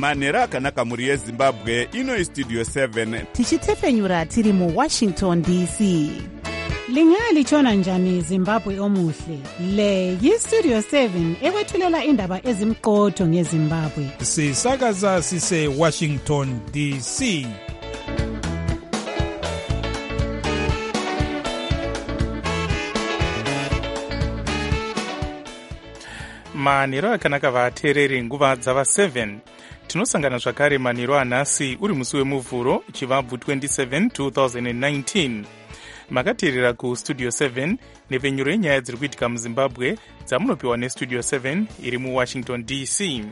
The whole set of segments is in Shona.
manhero akanaka mhuri yezimbabwe. Ino istudio 7 tichitefenyura tiri muwashington dc. Lingalitshona njani Zimbabwe omuhle? Le yistudio 7 ekwethulela indaba ezimqotho ngeZimbabwe. Sisakaza sise Washington DC. Manhero akanaka vateereri nguva dzava 7 tinosangana zvakare manhero anhasi uri musi wemuvhuro chivabvu 27 2019. Makateerera kustudio 7 nepfenyuro yenyaya dziri kuitika muzimbabwe dzamunopiwa nestudio 7 iri muwashington dc.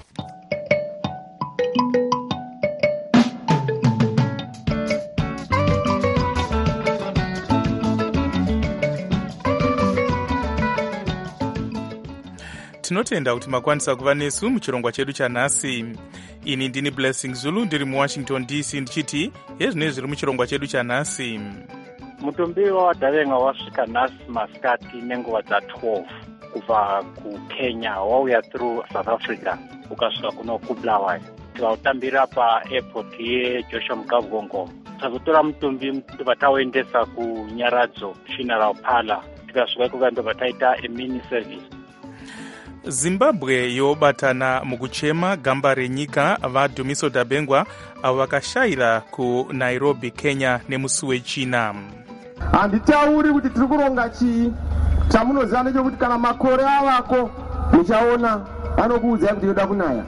Tinotenda kuti makwanisa kuva nesu muchirongwa chedu chanhasi. Ini ndini Blessing Zulu ndiri muwashington dc ndichiti yezvinezvi zviri muchirongwa chedu chanhasi. Mutumbi waDavenga wasvika nhasi masikati nenguva dza12 kubva kuKenya wauya through South Africa ukasvika kuno kuBulawayo. Tikautambira paairport yeJoshua Mkavugongo. Tazotora mutumbi vatauendesa kuNyaradzo Funeral Parlour. Tikasvika ikoko ndobva taita emini service. Zimbabwe yobatana mukuchema gamba renyika vaDumiso Dabengwa avo vakashayira kuNairobi, Kenya nemusi wechina. Handitauri kuti tiri kuronga chii, chamunoziva ndechekuti kana makore avako muchaona anokuudzai kuti yoda kunaya.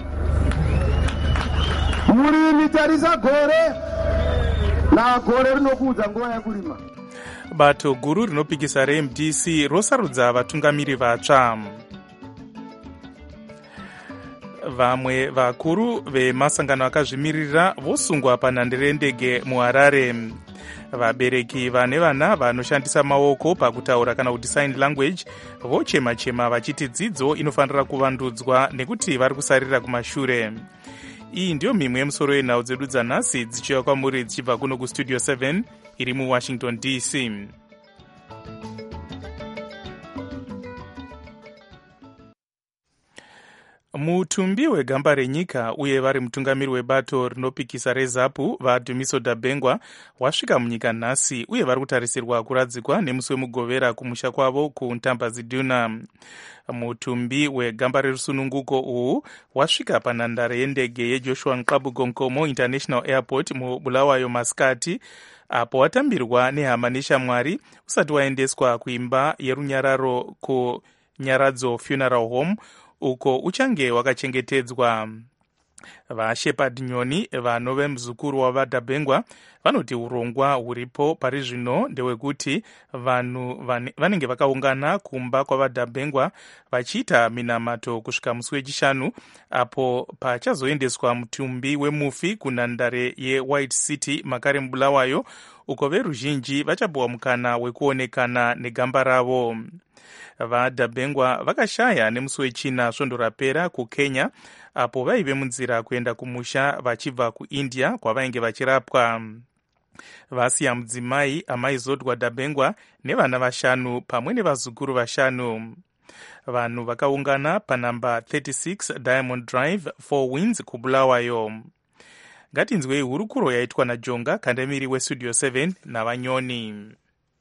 Murimi tarisa gore na gore rinokuudza nguva yekurima. Bato guru rinopikisa reMDC rosarudza vatungamiri vatsva. Vamwe vakuru vemasangano akazvimirira vosungwa panhandare yendege muHarare. Vabereki vane vana vanoshandisa maoko pakutaura kana kuti sign language vochema-chema vachiti dzidzo inofanira kuvandudzwa nekuti vari kusarira kumashure. Iyi ndiyo mimwe yemusoro yenhau dzedu dzanhasi dzichiuya kwamuri dzichibva kuno kustudio 7 iri muwashington dc. Mutumbi wegamba renyika uye vari mutungamiri webato rinopikisa reZAPU vaDumiso Dabengwa wasvika munyika nhasi uye vari kutarisirwa kuradzikwa nemusi wemugovera kumusha kwavo kuNtambaziduna. Mutumbi wegamba rerusununguko uhu wasvika panhandare yendege yeJoshua Mkavugongo International Airport muBulawayo masikati apo watambirwa nehama neshamwari usati waendeswa kuimba yerunyararo kuNyaradzo Funeral Home uko uchange wakachengetedzwa. VaShepard Nyoni vanove muzukuru wavaDabengwa vanoti urongwa huripo pari zvino ndewekuti vanhu vanenge vakaungana kumba kwavaDabengwa vachiita minamato kusvika musi wechishanu apo pachazoendeswa mutumbi wemufi kunhandare yeWhite City makare muBulawayo uko veruzhinji vachapiwa mukana wekuonekana negamba ravo. VaDabengwa vakashaya nemusi wechina svondo rapera kuKenya apo vaive munzira kuenda kumusha vachibva kuIndia kwavainge vachirapwa. Vasiya mudzimai amaizodwa Dabengwa nevana vashanu pamwe nevazukuru vashanu. Vanhu vakaungana panhamba 36 Diamond Drive 4 Winds kuBulawayo. Ngatinzwei hurukuro yaitwa naJonga kandemiri westudio 7 navanyoni.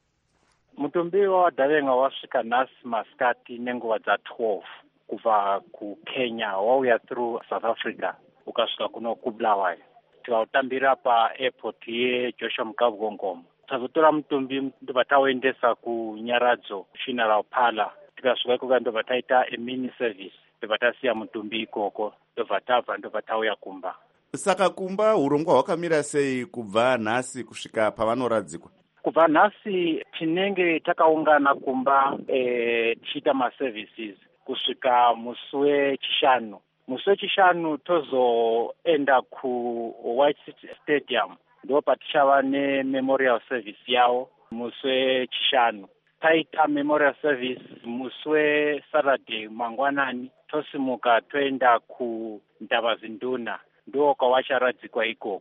Mutumbi waDavenga wasvika nhasi masikati nenguva dza12 kubva kuKenya wauya through South Africa ukasvika kuno kuBulawayo. Tikautambira paairport yeJoshua Mkavugongo. Tazotora mutumbi vatauendesa kuNyaradzo Funeral Parlour. Tikasvika ikoko ndobva taita emini service ndobva tasiya mutumbi ikoko ndobva tabva ndobva tauya kumba. Saka kumba urongwa hwakamira sei kubva nhasi kusvika pavanoradzikwa? Kubva nhasi tinenge takaungana kumba tichiita maservices kusvika musi wechishanu. Musi wechishanu tozoenda kuWhite City Stadium ndo patichava nememorial service yavo musi wechishanu. Taita memorial service musi weSaturday mangwanani tosimuka toenda kuNtambazinduna ndo kwavacharadzikwa ikoko.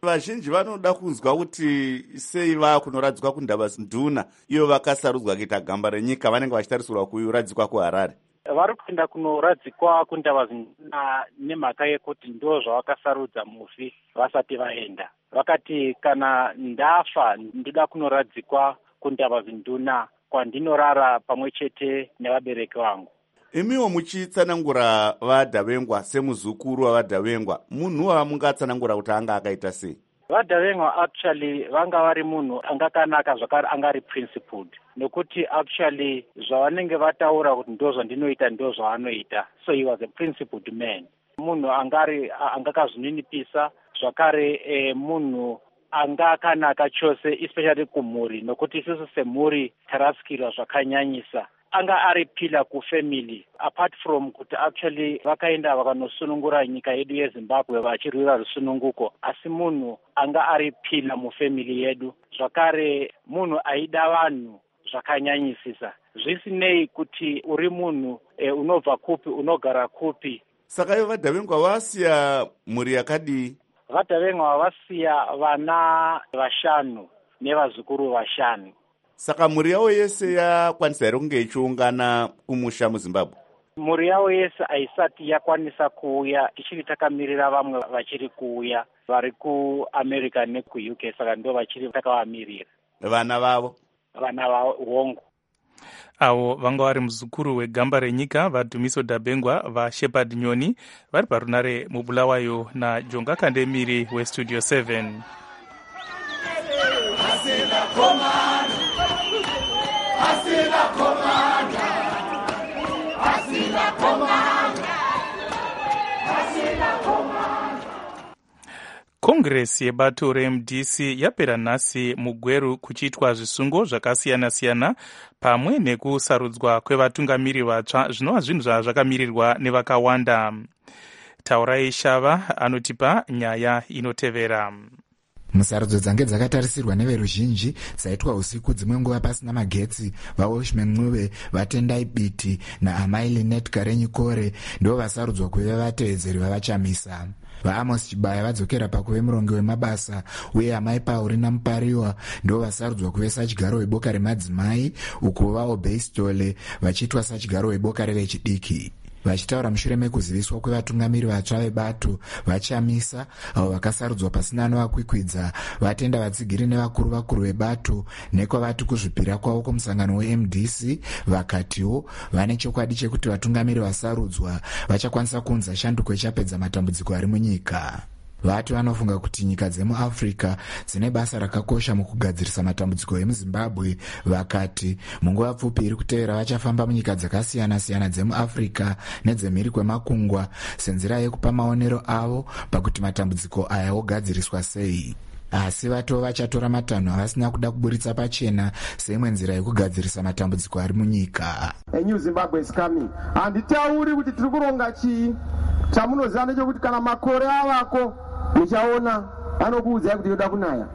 vazhinji vanoda kunzwa kuti sei vakunoradzikwa kuNdabazinduna iyo vakasarudzwa kuita gamba renyika vanenge vachitarisirwa kuradzikwa kuHarare. Vari kuenda kunoradzikwa kuNdabazinduna nemhaka yekuti ndo zvavakasarudza mufi vasati vaenda. Vakati kana ndafa ndoda kunoradzikwa kuNdabazinduna kwandinorara pamwe chete nevabereki vangu. Imiwo muchitsanangura vaDhavengwa semuzukuru wavaDhavengwa, munhu wamungatsanangura kuti anga akaita sei? VaDhavengwa actually vanga vari munhu angakanaka zvakare angari principled, nokuti actually zvavanenge vataura kuti ndo zvandinoita ndo zvavanoita. So he was a principled man. Munhu angakazvininipisa zvakare, munhu angakanaka chose, especially kumhuri, nokuti isusu semhuri tarasikirwa zvakanyanyisa. Anga ari pila kufamily, apart from kuti actually vakaenda vakanosunungura nyika yedu yeZimbabwe vachirwira rusununguko, asi munhu anga ari pila mufamily yedu, zvakare munhu aida vanhu zvakanyanyisisa, zvisinei kuti uri munhu unobva kupi, unogara kupi. Saka ivo vaDhavengwa vasiya mhuri yakadii? VaDhavengwa vasiya vana 5 nevazukuru 5. Saka mhuri yavo yese yakwanisa here kunge ichiungana kumusha muZimbabwe? Mhuri yavo yese haisati yakwanisa kuuya, tichiri takamirira vamwe vachiri kuuya vari kuAmerica nekuUK, saka ndo vachiri takavamirira. Vana vavo? Vana vavo hongu. Avo vanga vari muzukuru wegamba renyika vaDhumiso Dabengwa vaShepard Nyoni vari parunare muBulawayo naJonga Kandemiri weStudio 7. Kongresi yebato reMDC yapera nhasi muGweru kuchiitwa zvisungo zvakasiyana-siyana pamwe nekusarudzwa kwevatungamiri vatsva zvinova zvinhu zvazvakamirirwa nevakawanda. Taurai Shava anotipa nyaya inotevera. Musarudzo dzange dzakatarisirwa neveruzhinji dzaitwa usiku, dzimwe nguva pasina magetsi. vaWashman Ncube, vaTendai Biti naAmai Linet Karenyikore ndo vasarudzwa kuve vatevedzeri vavachamisa. vaAmos Chibaya vadzokera pakuve murongi wemabasa, uye Amai Paurina Mupariwa ndo vasarudzwa kuve sachigaro weboka remadzimai, uko vaObey Stole vachiitwa sachigaro weboka revechidiki. Vachitaura mushure mekuziviswa kwevatungamiri vatsva vebato vachamisa avo vakasarudzwa pasina anovakwikwidza, vatenda vatsigiri nevakuru vebato nekwavati kuzvipira kwavo kumusangano weMDC, vakatiwo vane chokwadi chekuti vatungamiri vasarudzwa vachakwanisa kuunza shanduko ichapedza matambudziko ari munyika. Vati vanofunga kuti nyika dzemuAfrica dzine basa rakakosha mukugadzirisa matambudziko emuZimbabwe. Vakati munguva pfupi iri kutevera vachafamba munyika dzakasiyana-siyana dzemuAfrica nedzemhiri kwemakungwa senzira yekupa maonero avo pakuti matambudziko aya ogadziriswa sei. Asi vatoo vachatora matanho avasina kuda kuburitsa pachena seimwe nzira yekugadzirisa matambudziko ari munyika. A new Zimbabwe is coming. Handitauri kuti tiri kuronga chii. Chamunoziva ndechekuti kana makore avako muchaona anokuudzai kuti yoda kunaya.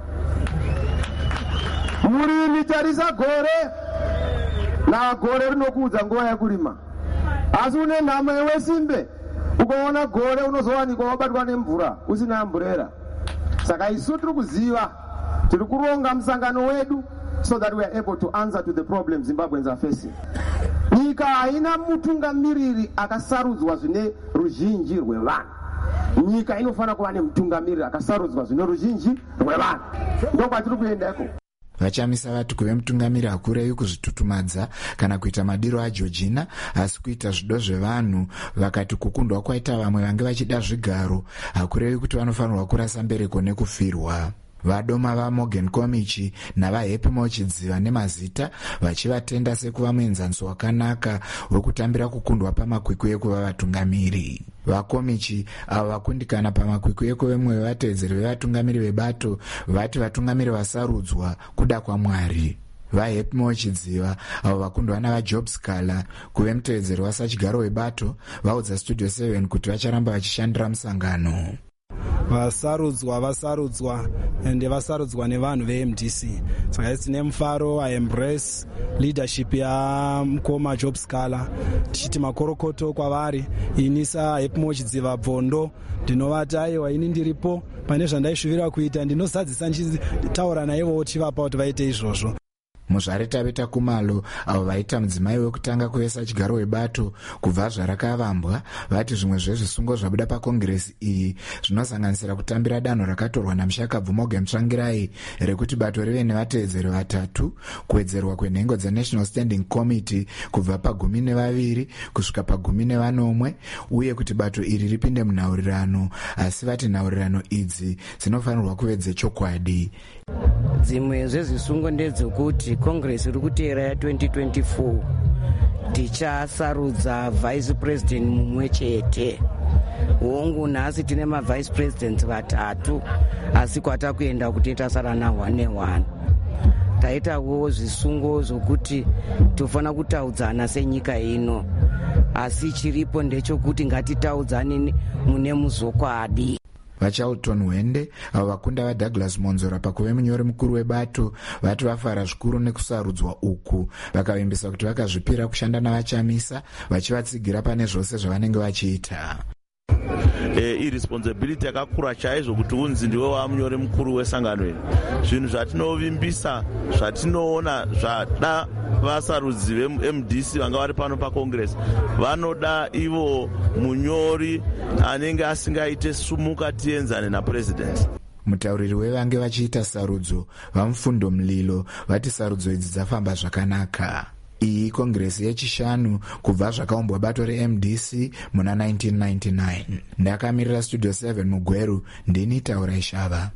Murimi tarisa gore na gore rinokuudza nguva yekurima. Asi une nhamo yewesimbe ukaona gore unozowanikwa wabatwa nemvura usina amburera. Saka isu tiri kuziva tiri kuronga musangano wedu so that we are able to answer to the problems Zimbabweans are facing. Nyika haina mutungamiriri akasarudzwa zvine ruzhinji rwevanhu. Nyika inofana kuva nemutungamiriri akasarudzwa zvine ruzhinji rwevanhu. Ndokwatiri kuendako. Vachamisa vati kuve mutungamiri hakurei kuzvitutumadza kana kuita madiro aJorgina, asi kuita zvido zvevanhu. Vakati kukundwa kwaita vamwe vange vachida zvigaro hakurei kuti vanofanirwa kurasa mbereko nekufirwa. Vadoma vaMorgan Komichi navaHappy Mochidziva nemazita vachivatenda sekuva muenzaniso wakanaka wekutambira kukundwa pamakwikwi ekuva vatungamiri. VaKomichi avo vakundikana pamakwikwi ekuve mumwe wevatevedzeri vevatungamiri vebato vati vatungamiri vasarudzwa kuda kwaMwari. VaHappy Mochidziva avo vakundwa navaJob Scala kuve mutevedzeri wasachigaro webato vaudza Studio 7 kuti vacharamba vachishandira musangano. vasarudzwa ende vasarudzwa nevanhu veMDC. Saka tine mufaro aembrace leadership yamukoma Job Scala, tichiti makorokoto kwavari. Ini saHepmo Chidziva Bvondo ndinovati aiwa, ini ndiripo pane zvandaishuvira kuita, ndinozadzisa ndichitaura naivo tivapa kuti vaite izvozvo. Muzvare Tabeta Kumalo, avo vaita mudzimai wekutanga kuvesa chigaro webato kubva zvarakavambwa, vati zvimwe zvezvisungo zvabuda pakongresi iyi zvinosanganisira kutambira danho rakatorwa naMushakabvu Morgan Tsvangirai rekuti bato rive nevateedzeri 3, kuwedzerwa kwenhengo dzeNational Standing Committee kubva pa12 kusvika pa11, uye kuti bato iri ripinde munhaurirano, asi vati nhaurirano idzi dzinofanirwa kuve dzechokwadi. Dzimwe zvezvisungo ndedzekuti Congress iri kuteera ya 2024 tichasarudza vice president mumwe chete. Hongu nhasi tine mavice presidents 3, asi kwatakuenda kuti tasara na1 1. Taitawo zvisungo zvokuti tofana kutaudzana senyika ino, asi chiripo ndechokuti ngatitaudzane mune muzokwadi. VaCharlton Wende, avo vakunda vaDouglas Monzora pakuve munyori mukuru webato, vati vafara zvikuru nekusarudzwa uku, vakavimbisa kuti vakazvipira kushanda navaChamisa vachivatsigira pane zvose zvavanenge vachiita. Irresponsibility yakakura chaizvo kuti unzi ndiwe wamunyori mukuru wesangano iri. Zvinhu zvatinovimbisa, zvatinoona zvada vasarudzi veMDC vanga vari pano paCongress, vanoda ivo munyori anenge asingaite sumuka tienzane napresident. Mutauriri wevange vachiita sarudzo vaMufundo Mlilo vati sarudzo idzi dzafamba zvakanaka. Iyi kongresi yechishanu kubva zvakaumbwa bato reMDC muna 1999. Ndakamirira Studio 7 muGweru, ndini Taura Ishava.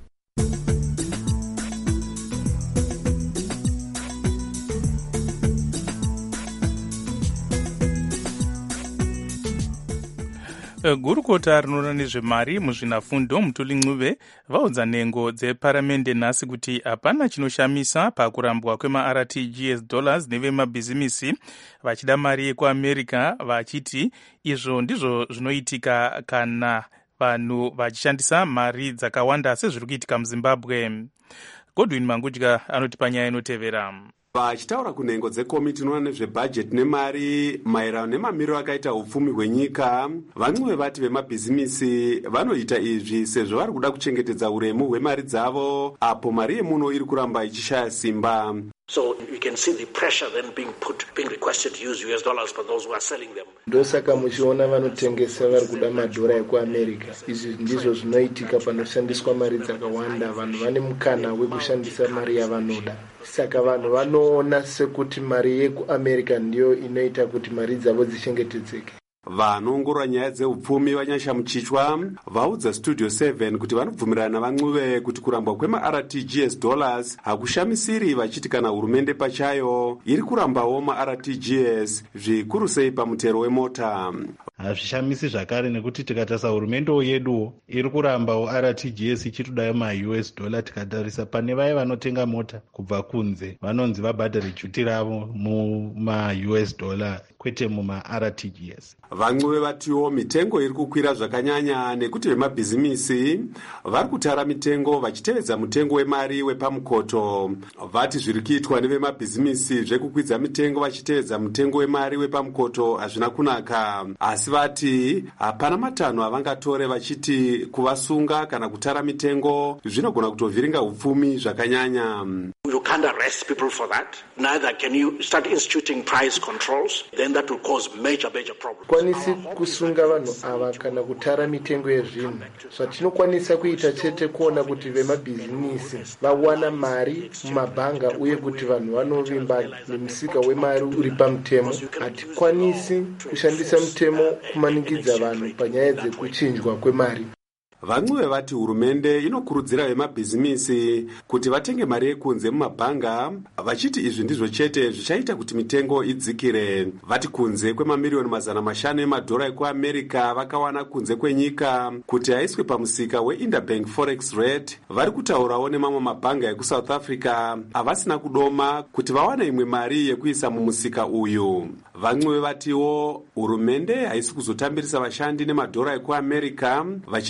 Gurukota rinoona nezvemari muzvinafundo Mutuli Ncube vaudza nhengo dzeparamende nhasi kuti hapana chinoshamisa pakurambwa kwema-RTGS dollars nevemabhizimisi vachida mari yekuAmerica, vachiti izvo ndizvo zvinoitika kana vanhu vachishandisa mari dzakawanda sezviri kuitika muZimbabwe. Godwin Mangudya anoti panyaya inotevera. Vachitaura kunhengo dzekomiti inoona nezvebhajeti nemari maererano nemamiriro akaita upfumi hwenyika, vaNcube vati vemabhizimisi vanoita izvi sezvo vari kuda kuchengetedza uremu hwemari dzavo apo mari yemuno iri kuramba ichishaya simba. So you can see the pressure then being requested to use US dollars for those who are selling them. Ndosaka muchiona vanotengesa vari kuda madhora ekuAmerica. Izvi ndizvo zvinoitika panoshandiswa mari dzakawanda, vanhu vane mukana wekushandisa mari yavanoda. Saka vanhu vanoona sekuti mari yekuAmerica ndiyo inoita kuti mari dzavo dzichengetedzeke. Vanoongorora nyaya dzeupfumi vaNyasha Muchichwa vaudza Studio 7 kuti vanobvumirana vaNcube kuti kurambwa kwema-RTGS dollars hakushamisiri, vachiti kana hurumende pachayo iri kurambawo ma-RTGS zvikuru sei pamutero wemota. Hazvishamisi zvakare nekuti tikatarisa hurumendewo yeduwo iri kurambawo RTGS ichitodayo ma-US dollar. Tikatarisa pane vaye vanotenga mota kubva kunze vanonzi vabhadhare juti ravo muma-US dollar kwete muma-RTGS. vaNcube vatiwo mitengo iri kukwira zvakanyanya nekuti vemabhizimisi vari kutara mitengo vachitevedza mutengo wemari wepamukoto. Vati zviri kuitwa nevemabhizimisi zvekukwidza mitengo vachitevedza mutengo wemari wepamukoto hazvina kunaka, asi vati hapana matanho avangatore vachiti kuvasunga kana kutara mitengo zvinogona kutovhiringa upfumi zvakanyanya. You can't arrest people for that. Neither can you start instituting price controls. Then that will cause major problems. Kwanisi kusunga vanhu ava kana kutara mitengo yezvinhu. Zvatinokwanisa kuita chete kuona kuti vemabhizimisi vawana mari mumabhanga uye kuti vanhu vanovimba nemusika wemari uri pamutemo. Hatikwanisi kushandisa mutemo kumanikidza vanhu panyaya dzekuchinjwa kwemari. vaNcube vati hurumende inokurudzira vemabhizimisi kuti vatenge mari yekunze mumabhanga, vachiti izvi ndizvo chete zvichaita kuti mitengo idzikire. Vati kunze kwemamiriyoni 500 emadhora ekuAmerica vakawana kunze kwenyika kuti aiswe pamusika weInterbank Forex Rate, vari kutaurawo nemamwe mabhanga ekuSouth Africa havasina kudoma kuti vawane imwe mari yekuisa mumusika uyu. vaNcube vatiwo hurumende haisi kuzotambirisa vashandi nemadhora ekuAmerica, vachiti chavari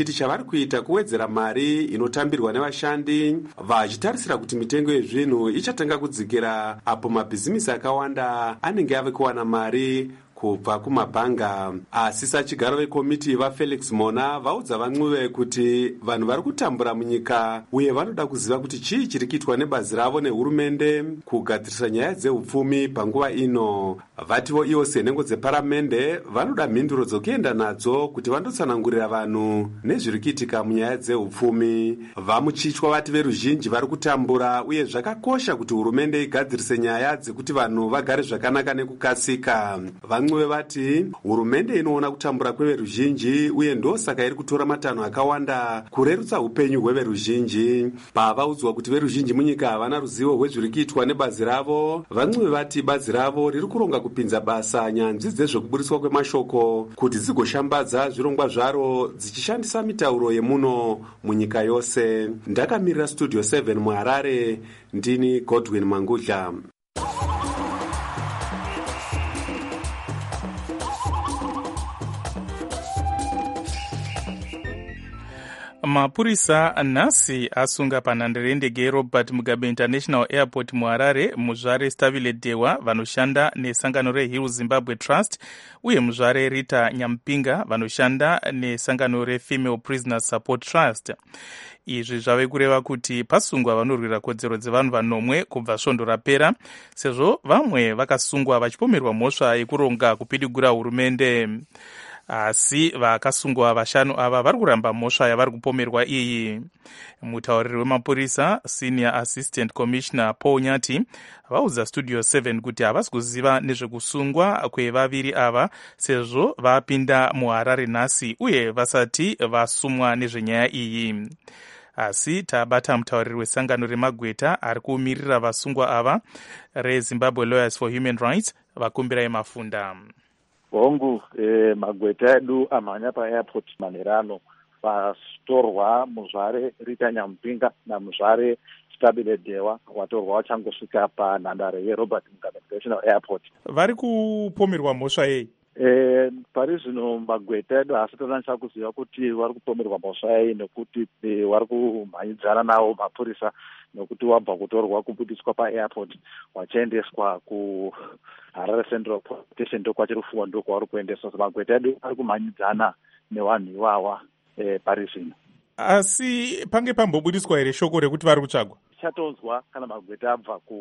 kuita kuwedzera mari inotambirwa nevashandi, vachitarisira kuti mitengo yezvinhu ichatanga kudzikira apo mabhizimisi akawanda anenge ave kuwana mari kubva kumabhanga. Asi sachigaro vekomiti vafelix mona vaudza van'uve kuti vanhu vari kutambura munyika uye vanoda kuziva kuti chii chiri kuitwa nebazi ravo nehurumende kugadzirisa nyaya dzeupfumi panguva ino. Vativo ivo senhengo dzeparamende vanoda mhinduro dzokuenda nadzo kuti vandotsanangurira vanhu nezviri kuitika munyaya dzeupfumi. Vamuchichwa vati veruzhinji vari kutambura uye zvakakosha kuti hurumende igadzirise nyaya dzekuti vanhu vagare zvakanaka nekukasika. Van'uve vati hurumende inoona kutambura kweveruzhinji uye ndosaka iri kutora matanho akawanda kurerutsa upenyu hweveruzhinji. Pavaudzwa kuti veruzhinji munyika havana ruzivo rwezviri kuitwa nebazi ravo, van'uve vati bazi ravo riri kuronga kupinza basa nyanzvi dzezvekuburiswa kwemashoko kuti dzigoshambadza zvirongwa zvaro dzichishandisa mitauro yemuno munyika yose. Ndakamirira studio 7 muHarare, ndini Godwin Mangudla. Mapurisa nhasi asunga panhandare yendege yeRobert Mugabe International Airport muHarare muzvare Stavile Dewa vanoshanda nesangano reHill Zimbabwe Trust uye muzvare Rita Nyampinga vanoshanda nesangano reFemale Prisoners Support Trust. Izvi zvave kureva kuti pasungwa vanorwira kodzero dzevanhu vanomwe kubva svondo rapera, sezvo vamwe vakasungwa vachipomerwa mhosva yekuronga kupidigura hurumende. Asi vakasungwa vashanu ava vari kuramba mhosva yavari kupomerwa iyi. Mutauriri wemapurisa Senior Assistant Commissioner Paul Nyati vaudza Studio 7 kuti havasi kuziva nezvekusungwa kwevaviri ava sezvo vapinda muHarare nhasi uye vasati vasumwa nezvenyaya iyi. Asi tabata mutauriri wesangano remagweta ari kuumirira vasungwa ava reZimbabwe Lawyers for Human Rights vakumbirai mafunda. Hongu magweta edu amhanya paairport manherano vatorwa muzvare Rita Nyampinga namuzvare Stabile Dewa watorwa wachangosvika panhandare yeRobert Mugabe International Airport. Vari kupomerwa mhosva yei? Pari zvino magweta edu haasi kutanisa kuziva kuti vari kupomerwa mhosva yei nekuti vari kumhanyidzana nawo mapurisa nokuti wabva kutorwa kubudiswa paairport wachiendeswa kuHarare Central Police Station ndokwachiri kufungwa ndokwavari kuendeswa. So magweta edu ari kumhanyidzana nevanhu iwawa pari zvino. Asi pange pambobudiswa here shoko rekuti vari kutsvagwa? Tichatonzwa kana magweta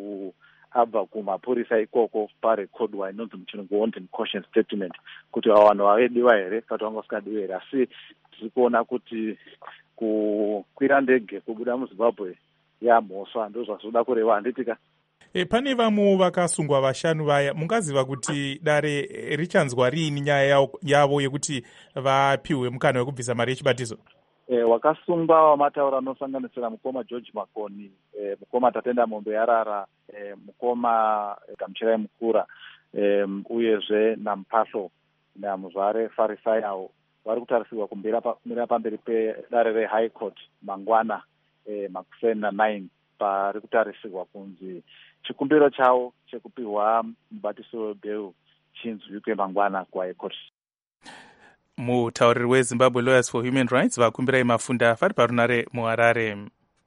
abva kumapurisa ikoko parekodwa inonzi muchirungu wanted caution statement kuti vanhu vavediwa here kana kuti vanga vasikadiwa here. Asi tiri kuona kuti kukwira ndege kubuda muZimbabwe yamhosva ndo zvazvoda kureva handitika. Pane vamwe vakasungwa vashanu vaya, mungaziva kuti dare richanzwa riini nyaya yavo yekuti vapiwe mukana wekubvisa mari yechibatizo? Wakasungwa wamataura anosanganisira mukoma George Makoni, mukoma Tatenda Mombe Yarara, mukoma Gamuchirai Mukura, uyezve naMupahlo namuzvare Farisayawo vari kutarisirwa kumira pamberi pedare reHigh Court mangwana makuseni na9 pari kutarisirwa kunzi chikumbiro chavo chekupiwa mubatiso webeu chinzwikwe mangwana kuHigh Court. Mutauriri weZimbabwe Lawyers for Human Rights vakumbirai mafunda vari parunare muHarare.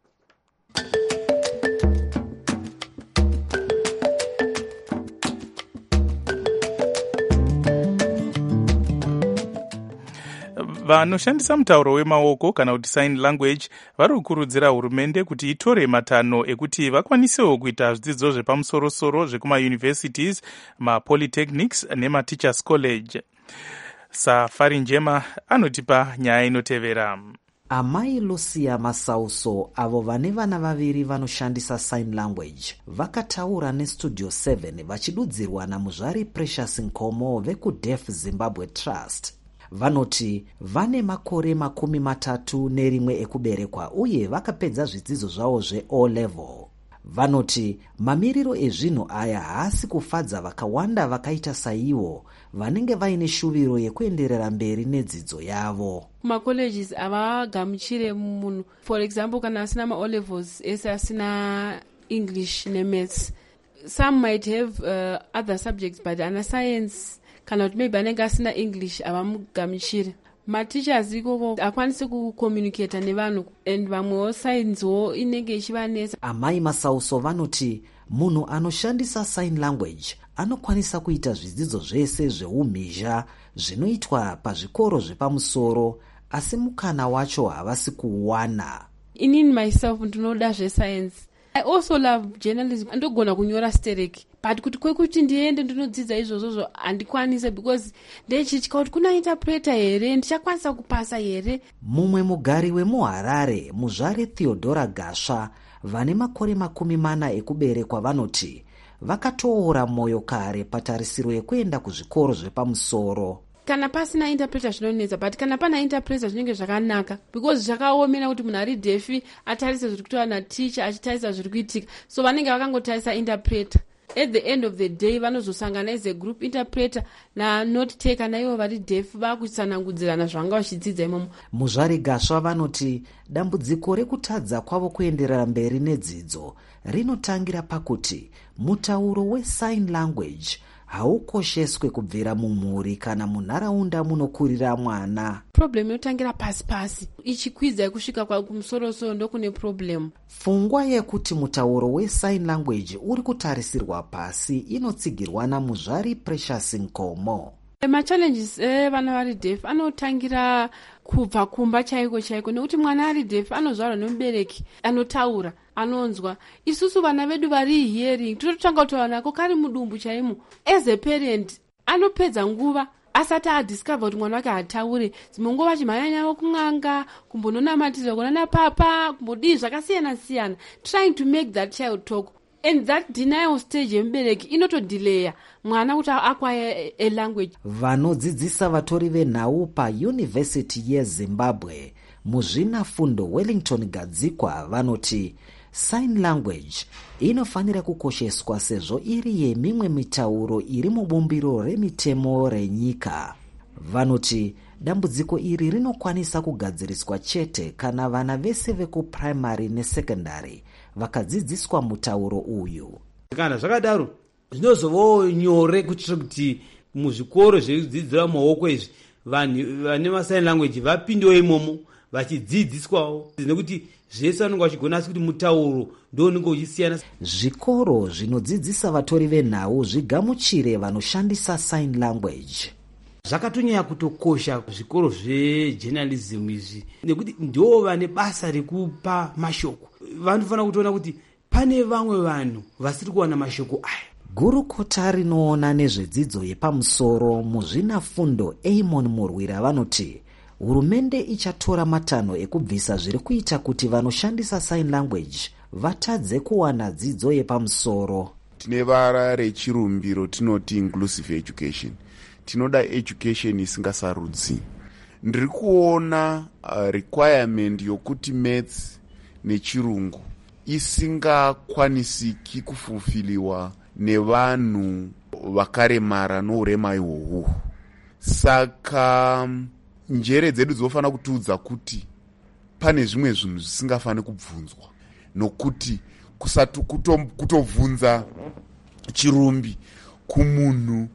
Vanoshandisa mutauro wemaoko kana kuti sign language vari kukurudzira hurumende kuti itore matanho ekuti vakwanisewo kuita zvidzidzo zvepamusoro-soro zvekumauniversities, mapolytechnics nemateachers college. Safari Njema anotipa nyaya inotevera. Amai Lucia Masauso avo vane vana vaviri vanoshandisa sign language vakataura neStudio 7 vachidudzirwa namuzvari Precious Nkomo vekuDeaf Zimbabwe Trust. Vanoti vane makore 31 ekuberekwa uye vakapedza zvidzidzo zvavo zveO level. Vanoti mamiriro ezvinhu aya haasi kufadza vakawanda vakaita saivo vanenge vaine shuviro yekuenderera mberi nedzidzo yavo. Macolleges avagamuchire munhu, for example kana asina maO levels ese asina English nemaths. Some might have other subjects but ana science kana kuti maybe anenge asina English avamugamuchire. matichers ikoko akwanise kucommunicata nevanhu and vamwewo sainzwo inenge ichivanesa. amai Masauso vanoti munhu anoshandisa sign language anokwanisa kuita zvidzidzo zvese zveumhizha zvinoitwa pazvikoro zvepamusoro, asi mukana wacho havasi kuwana. Inini myself ndinoda zvesayensi. I also love journalism. Andogona kunyora stereki, but kuti kwekuti ndiende ndinodzidza izvozvo handikwanise because ndechitya kuti kuna interpreter here, ndichakwanisa kupasa here. Mumwe mugari wemuHarare, muzvare Theodora Gasva, vane makore 40 ekuberekwa vanoti vakatoora moyo kare patarisiro yekuenda kuzvikoro zvepamusoro. Kana pasina interpreter zvinonetsa, but kana pana interpreter zvinenge zvakanaka because zvakaomera kuti munhu ari defi atarise zviri kuitaura naticha achitarisa zviri kuitika, so vanenge vakangotarisa interpreter. At the end of the day vanozosangana as a group interpreter na note taker naivo vari defi vakusanangudzirana zvanga vachidzidza imomo. Muzvari Gasva vanoti dambudziko rekutadza kwavo kuenderera mberi nedzidzo rinotangira pakuti mutauro wesign language haukosheswe kubvira mumhuri kana munharaunda munokurira mwana. Problem yotangira pasi ichikwidza kusvika kumusoro ndokune problem. Pfungwa yekuti mutauro wesign language uri kutarisirwa pasi inotsigirwana muzvari Precious Nkomo. Machallenges vana vari deaf anotangira kubva kumba chaiko nekuti mwana ari deaf anozvarwa nemubereki anotaura anonzwa. Isusu vana vedu vari hearing tototanga kutaura nako kari mudumbu chaimo. As a parent anopedza nguva asati adiscover kuti mwana wake hataure. Dzimwe nguva achimhanyanya kun'anga, kumbononamatira kunana papa, kumbodii zvakasiyana, trying to make that child talk. And that denial stage yemubereki inotodelaya mwana kuti acquire a language. Vanodzidzisa vatori venhau paYunivhesiti yeZimbabwe muzvinafundo Wellington Gadzikwa vanoti sign language inofanira kukosheswa sezvo iri yemimwe mitauro iri mubumbiro remitemo renyika. Vanoti dambudziko iri rinokwanisa kugadziriswa chete kana vana vese vekuprimary nesekondari vakadzidziswa mutauro uyu. Kana zvakadaro zvinozovawo nyore kuitira kuti muzvikoro zvedzidzira maoko izvi vanhu vane masign language vapindewo imomo vachidzidziswawo, nekuti zvese vanenge vachigona asi kuti mutauro ndo unenge uchisiyana. Zvikoro zvinodzidzisa vatori venhau zvigamuchire vanoshandisa sign language. Zvakatonyanya kutokosha zvikoro zvejournalism izvi nekuti ndo vane basa rekupa mashoko. Vanofanira kutoona kuti pane vamwe vanhu vasiri kuwana mashoko aya. Gurukota rinoona nezvedzidzo yepamusoro muzvinafundo Amon Murwira vanoti hurumende ichatora matanho ekubvisa zviri kuita kuti vanoshandisa sign language vatadze kuwana dzidzo yepamusoro. Tine vara rechirumbiro tinoti inclusive education. Tinoda education isingasarudzi. Ndiri kuona requirement yokuti maths nechirungu isingakwanisiki kufulfiliwa nevanhu vakaremara nourema ihwohwo. Saka njere dzedu dzinofana kutiudza kuti pane zvimwe zvinhu zvisingafani kubvunzwa, nokuti kusati kutobvunza chirumbi kumunhu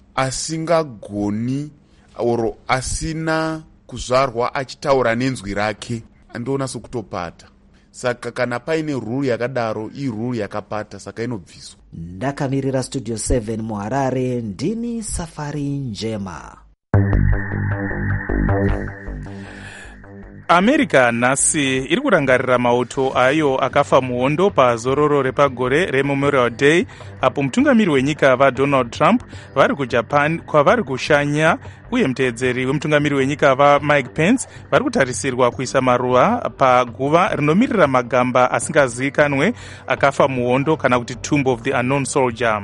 asingagoni oro asina kuzvarwa achitaura nenzwi rake andoona sokutopata. Saka kana paine rule yakadaro rule yakapata, saka inobviswa. Ndakamirira Studio 7 muHarare, ndini Safari Njema. America nhasi iri kurangarira mauto ayo akafa muhondo pazororo repagore reMemorial Day, apo mutungamiri wenyika vaDonald Trump vari kuJapan kwavari kushanya, uye muteedzeri wemutungamiri wenyika vaMike Pence vari kutarisirwa kuisa maruva paguva rinomirira magamba asingazivikanwe akafa muhondo kana kuti Tomb of the Unknown Soldier.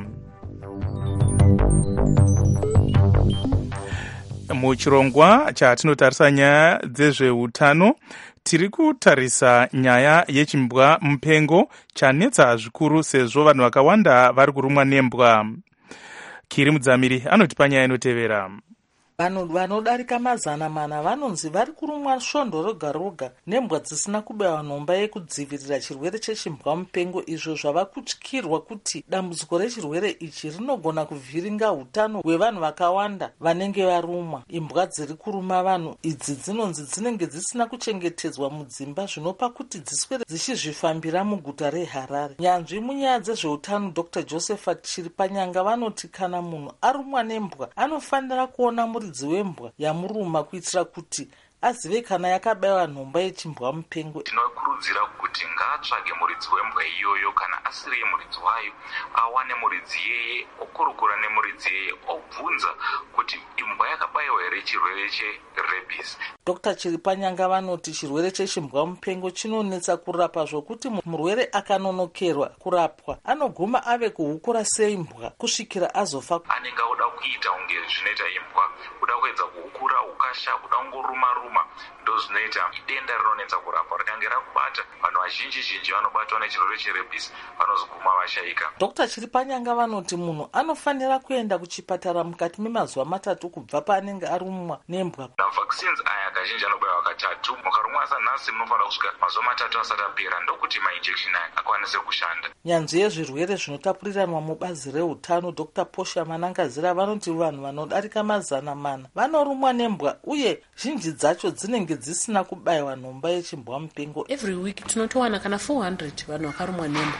Muchirongwa chatinotarisa nyaya dzezveutano, tiri kutarisa nyaya yechimbwa mupengo chanetsa zvikuru sezvo vanhu vakawanda vari kurumwa nembwa. Kiri Mudzamiri anotipa nyaya inotevera. Vanhu vanodarika 400 vanonzi vari kurumwa svondo roga roga nembwa dzisina kubayiwa nhomba yekudzivirira chirwere chechimbwa mupengo, izvo zvava kutyirwa kuti dambudziko rechirwere ichi rinogona kuvhiringa utano hwevanhu vakawanda vanenge varumwa. Imbwa dziri kuruma vanhu idzi dzinonzi dzinenge dzisina kuchengetedzwa mudzimba, zvinopa kuti dziswere dzichizvifambira muguta reHarare. Nyanzvi munyaya dzezveutano Dr. Josephat Chiripanyanga vanoti kana munhu arumwa nembwa anofanira kuona muridzi wembwa yamuruma kuitira kuti azive kana yakabayiwa nhomba yechimbwa mupengo. Tinokurudzira kuti ngaatsvage muridzi wembwa iyoyo, kana asiri muridzi wayo awane muridzi yeye, okurukura nemuridzi yeye, obvunza kuti imbwa yakabayiwa here chirwere cherebis. Dr. Chiripanyanga vanoti chirwere chechimbwa mupengo chinonetsa kurapa zvokuti murwere akanonokerwa kurapwa anoguma ave kuhukura seimbwa kusvikira azofa. Anenge oda kuita unge zvinoita imbwa, kuda kuedza kuhukura ukasha, kuda kungoruma ndozvinoita denda rinonetsa kurapa. Rikange rakubata vanhu vazhinji vanobatwa nechirwere cherebis vanozoguma vashaika. Dr. Chiripanyanga vanoti munhu anofanira kuenda kuchipatara mukati memazuva 3 kubva paanenge arumwa nembwa. Mavaccines aya kazhinji anobayiwa katatu. Mukarumwa sanhasi munofanira kusvika mazuva 3 asati apera ndokuti mainjection aya akwanise kushanda. Nyanzvi yezvirwere zvinotapuriranwa mubazi reutano Dr. Posha Manangazira vanoti vanhu vanodarika 400 vanorumwa nembwa uye zhinji dzacho dzinenge dzisina kubayiwa nhomba yechimbwa mupengo. Every week tinotowana kana 400 vanhu vakarumwa nembwa,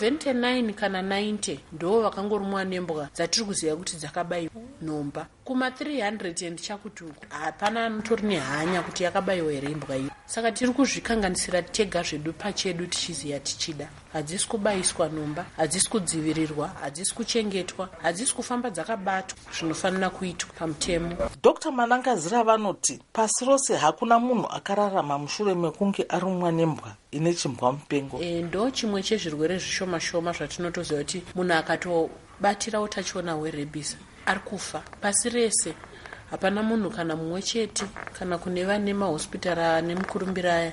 79 kana 90 ndo vakangorumwa nembwa dzatiri kuziva kuti dzakabayiwa nhomba. Kuma 300 and chakutuku hapana anotori nehanya kuti yakabayiwa here imbwa iyo. Saka tiri kuzvikanganisira tega zvedu pachedu tichiziva tichida. Hadzisi kubayiswa nhomba, hadzisi kudzivirirwa, hadzisi kuchengetwa, hadzisi kufamba dzakabatwa zvinofanira kuitwa pamutemo. Dr. Manangazira vanoti pasi rose hakuna munhu akararama mushure mekunge arumwa nembwa ine chimbwa mupengo. Ndo chimwe chezvirwere zvishoma shoma zvatinotoziva kuti munhu akatobatira utachiona hwerebis ari kufa. Pasi rese hapana munhu kana mumwe chete kana kune vane mahospitari nemukurumbira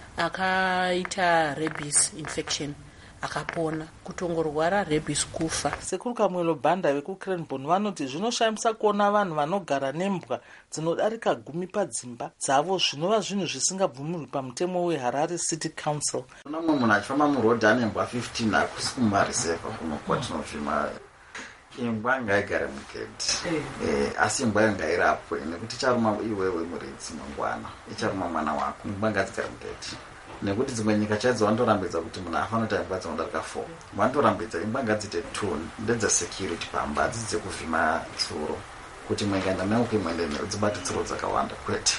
akaita rebis infection akapona, kutongorwara rebis kufa. Sekuru Kamwelo Banda vekuCranbourne vanoti zvinoshamisa kuona vanhu vanogara nembwa dzinodarika 10 padzimba dzavo, zvinova zvinhu zvisingabvumirwi pamutemo weHarare City Council. Mumwe munhu achifamba murodhi ane mbwa 15 hakusi kumariseva kuno kwatinozvima. Imbwa ngaigare mugedhi, asi imbwa ngairapwe nekuti icharuma iwewe muridzi mangwana, icharuma mwana wako. Imbwa ngadzigare mugedhi nekuti dzimwe nyika chaidzo vanorambidza kuti munhu afanira kuti imbwa dzinodarika 4. Vanorambidza imbwa ngadzite 2 ndedzesecurity pamba, hadzisi dzekuvhima tsuro kuti mwe ngaenda neuke mwende dzibate tsuro dzakawanda kwete.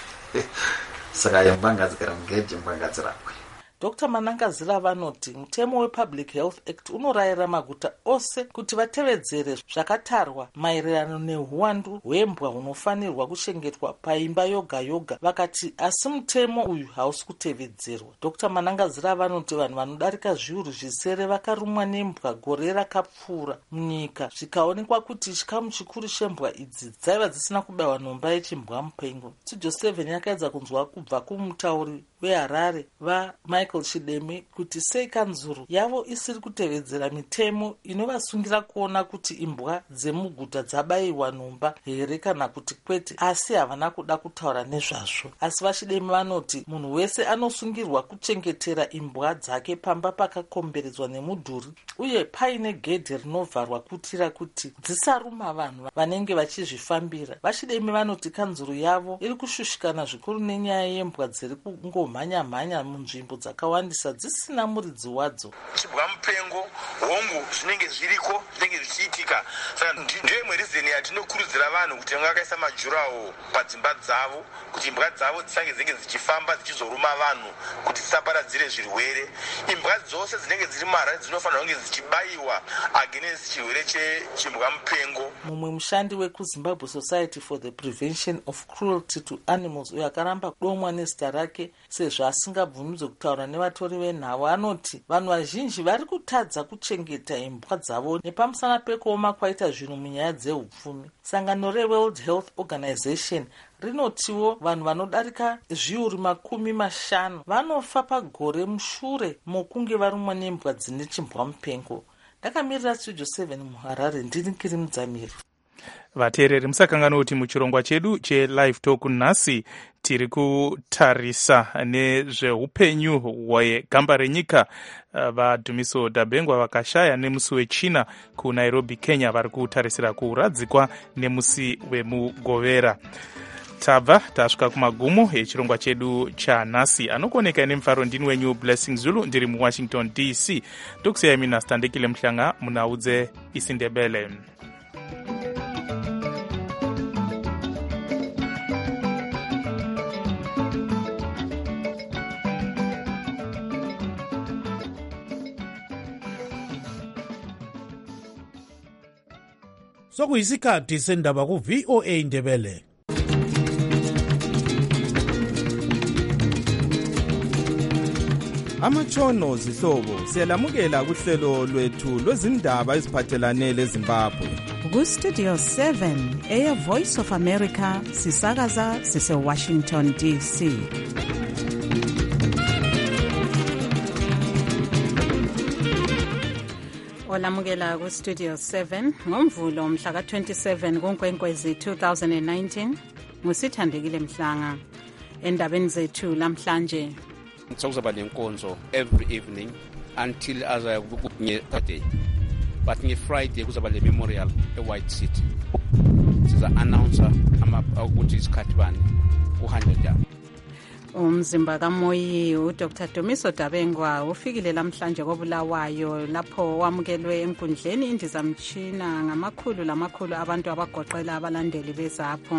Saka imbwa ngadzigare mugedhi, imbwa ngadzirapwe. Dr. Manangazira vanoti mutemo wePublic Health Act unorayira maguta ose kuti vatevedzere zvakatarwa maererano neuwandu hwembwa hunofanirwa kuchengetwa paimba yoga yoga. Vakati asi mutemo uyu hausi kutevedzerwa. Dr. Manangazira vanoti vanhu vanodarika zviuru zvisere vakarumwa nembwa gore rakapfuura munyika, zvikaonekwa kuti chikamu chikuru chembwa idzi dzaiva dzisina kubayiwa nhomba yechimbwa mupengo. Studio 7 yakaedza kunzwa kubva kumutauri weHarare Michael Chideme kuti sei kanzuro yavo isiri kutevedzera mitemo inovasungira kuona kuti imbwa dzemuguta dzabayiwa nhomba here kana kuti kwete, asi havana kuda kutaura nezvazvo. Asi vaChideme vanoti munhu wese anosungirwa kuchengetera imbwa dzake pamba pakakomberedzwa nemudhuri uye paine gedhe rinovharwa kuitira kuti dzisaruma vanhu vanenge vachizvifambira. VaChideme vanoti kanzuro yavo iri kushushikana zvikuru nenyaya yembwa dziri kungomhanya munzvimbo dzakawandisa dzisina muridzi wadzo. Chimbwa mupengo hongu zvinenge zviriko zvinenge zvichiitika. Saka ndoimwe rizeni yatinokurudzira vanhu kuti vakaisa majurawo padzimba dzavo kuti imbwa dzavo dzisange dzinenge dzichifamba dzichizoruma vanhu kuti dzisaparadzire zvirwere. Imbwa dzose dzinenge dziri muHarare dzinofanira kunge dzichibayiwa against chirwere chechimbwa mupengo. Mumwe mushandi wekuZimbabwe Society for the Prevention of Cruelty to Animals uyo akaramba kudomwa nezita rake sezvo asingabvumidzwe kutaura nevatori venhau anoti vanhu vazhinji vari kutadza kuchengeta imbwa dzavo nepamusana pekuoma kwaita zvinhu munyaya dzeupfumi. Sangano reWorld Health Organization rinotiwo vanhu vanodarika zviuru 50 vanofa pagore mushure mokunge varumwa nembwa dzine chimbwa mupengo. Ndakamirira Studio 7 muHarare, ndiri Nkiri Mudzamiri. vateereri musakangana kuti muchirongwa chedu chelive talk nhasi tiri kutarisa nezveupenyu hwegamba renyika vaDhumiso Dabengwa vakashaya nemusi wechina kuNairobi, Kenya, vari kutarisira kuradzikwa nemusi wemugovera. Tabva tasvika kumagumo echirongwa chedu chanhasi. Anokoneka nemufaro ndini wenyu Blessing Zulu, ndiri muWashington DC. Ndokusiyai mina Standekile Mhlanga munaudze isiNdebele. Sokuyisikhathi sendaba ku VOA Ndebele. Amatshono zihlobo siyalamukela kuhlelo lwethu lwezindaba eziphathelane leZimbabwe. Ku Studio 7 Air Voice of America sisakaza sise Washington DC. Olamukela ku Studio 7 ngomvulo mhla ka27 kuNkwenkwezi 2019. Musithandekile Mhlanga. Endabeni zethu lamhlanje sokuzoba lenkonzo every evening until Saturday, but nge-Friday kuzoba le memorial eWhite City. Siza announcer ukuthi isikhathi bani uhanjwe njani. Umzimba kaMoyi uDr Dhumiso Dabengwa ufikile lamhlanje koBulawayo lapho wamukelwe enkundleni indizamtshina ngamakhulu abantu abagoqela abalandeli bezapho.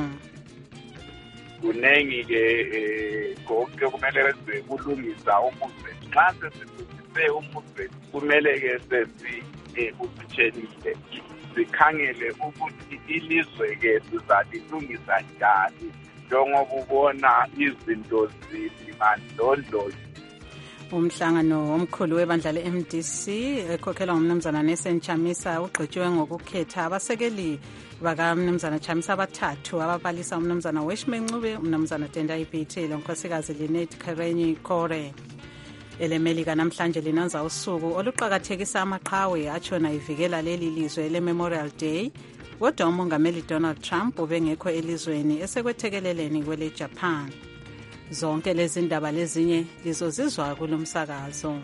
Kunengi-ke konke kumele kulungisa umuzweni. Xa sesilungise umuzweni kumele-ke sesibutshenile sikhangele ukuthi ilizwe-ke sizalilungisa njani njengoba ubona izinto zimandlondlo. Umhlangano omkhulu webandla le-MDC ekhokhelwa ngumnumzana Nelson Chamisa ugqitshiwe ngokukhetha abasekeli bakamnumzana Chamisa abathathu ababalisa umnumzana Weshme Ncube, umnumzana Tendai Biti lonkosikazi Linet Karenyi Kore. Elemelika namhlanje linanza usuku oluqakathekisa amaqhawe atshona ivikela leli lizwe le-Memorial Day. Kodwa umongameli Donald Trump ubengekho elizweni esekwethekeleleni kwele Japan. Zonke lezi ndaba lezinye lizozizwa kulomsakazo.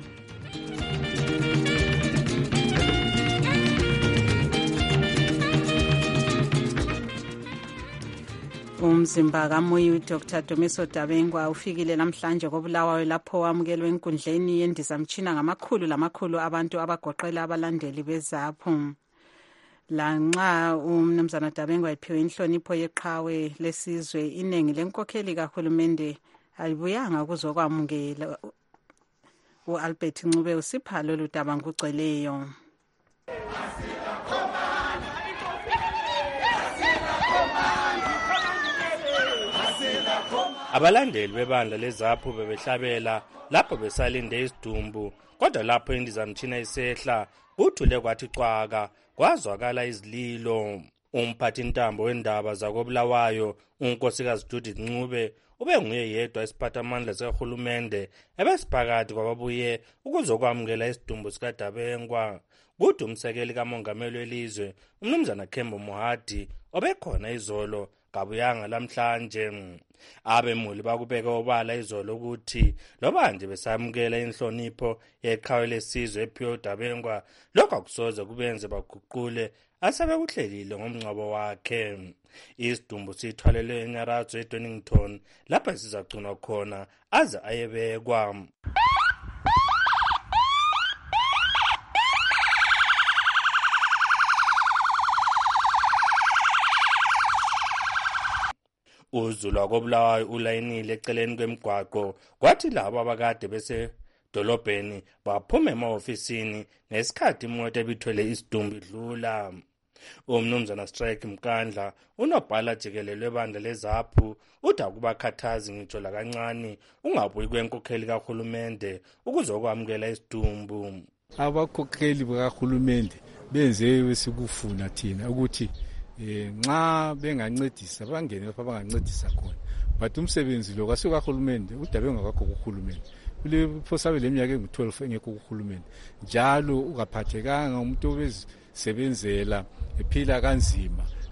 Umzimba kaMoyi uDr Dhumiso Dabengwa ufikile namhlanje koBulawayo lapho wamukelwe enkundleni yendizamtshina ngamakhulu abantu abagoqela abalandeli bezapho. Lanxa umnumzana Dabengwa iphiwe inhlonipho yeqhawe lesizwe, inengi lenkokheli kahulumende alibuyanga kuzokwamukela. uAlbert Ncube usipha lolu daba ngokugcweleyo. Abalandeli bebandla lezapho bebehlabela lapho besalinde isidumbu, kodwa lapho indizamtshina isehla kuthule kwathi cwaka kwazwakala izililo. Umphathi ntambo wendaba zakoBulawayo unkosikazi Judith Ncube ube nguye yedwa isiphathamandla sikahulumende ebesiphakathi kwababuye ukuzokwamukela isidumbu sikaDabengwa. Kuthi umsekeli kamongameli welizwe umnumzana Kembo Mohadi obekhona izolo kabuyanga lamhlanje. Abemuli bakubeka obala izolo ukuthi loba nje besamukela inhlonipho yeqhawe lesizwe ephiwe uDabengwa, lokho akusoze kubenze baguqule asebekuhlelile ngomngcwabo wakhe. Isidumbu sithwalelwe eNyaradzo eDonington lapho sizagcinwa khona aze ayebekwa. Uzulu wakoBulawayo ulayinile eceleni kwemigwaqo, kwathi labo abakade besedolobheni baphuma ema-ofisini nesikhathi imoto ebithwele isidumbu idlula. Umnumzana Strike Mkandla unobhala jikelele webandla lezaphu uthi akubakhathazi ngitsho lakancane ungabuyi kwenkokheli kahulumende ukuzokwamukela isidumbu. Abakhokheli bakahulumende benze besikufuna thina ukuthi nxa bengancedisa bangene lapha bangancedisa khona, but umsebenzi lo kasekahulumende uDabengwa kakho kuhulumende. Kule phosabe leminyaka engu12 engekho kuhulumende, njalo ungaphathekanga umuntu obesebenzela ephila kanzima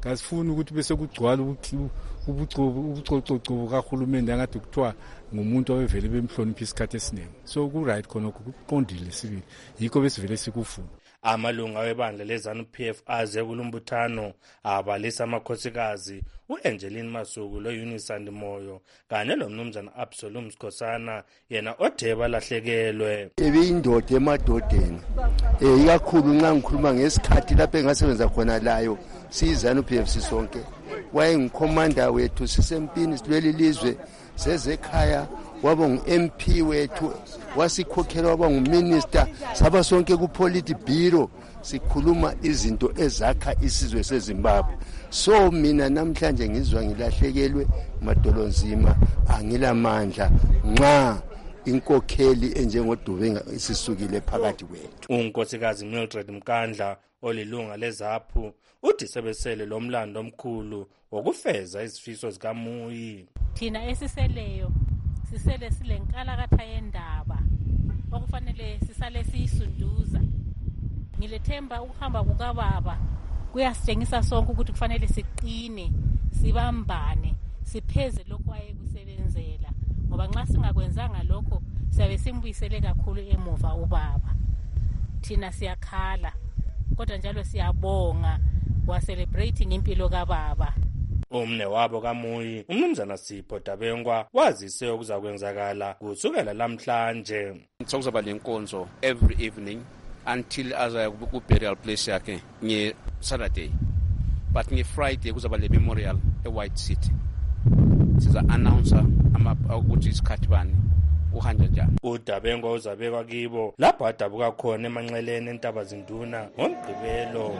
kasifuni ukuthi bese kugcwala ubucoco kahulumende angathi kuthiwa ngumuntu obevele bemhlonipha isikhathi esiningi. So ku-right khonokho kuqondile sibili, yikho besivele sikufuna. Amalunga webandla leZANU-PF aze kulumbuthano abalisa amakhosikazi u-Angeline Masuku lo-Eunice Moyo kanye lomnumzana Absalom Skhosana yena othe balahlekelwe. Ebeyindoda emadodeni ikakhulu nxa ngikhuluma ngesikhathi lapho engasebenza khona layo siyiZANU-PF sisonke, wayengukhomanda wethu sisempini silweli lizwe sezekhaya, waba ngu-MP wethu, wasikhokhela waba nguminister, saba sonke ku-polity bureau sikhuluma izinto ezakha isizwe seZimbabwe. So mina namhlanje ngizwa ngilahlekelwe madolonzima, angilamandla nxa inkokheli enjengoDube isisukile phakathi kwethu. Unkosikazi Mildred Mkandla olilunga leZAPU uthi sebesele lo mlando omkhulu wokufeza izifiso zikaMuyi. Thina esiseleyo sisele silenkalakatha yendaba okufanele sisale siyisunduza. Ngilethemba ukuhamba kukababa kuyasitshengisa sonke ukuthi kufanele siqine, sibambane, sipheze lokho ayekusebenzela, ngoba nxa singakwenzanga lokho siyabe simbuyisele kakhulu emuva ubaba. Thina siyakhala kodwa njalo siyabonga wa celebrating impilo kababa. Umne wabo kaMuyi umnumzana Sipho Dabengwa wazise okuzakwenzakala kusukela lamhlanje. Sokuzaba lenkonzo every evening until aza ku-burial place yakhe nge-Saturday, but nge-Friday kuzaba le memorial e-White City. Siza announcer ukuthi isikhathi bani uhanja njani. uDabengwa uzabekwa kibo lapho adabuka khona emanxeleni entaba zinduna ngoMgqibelo.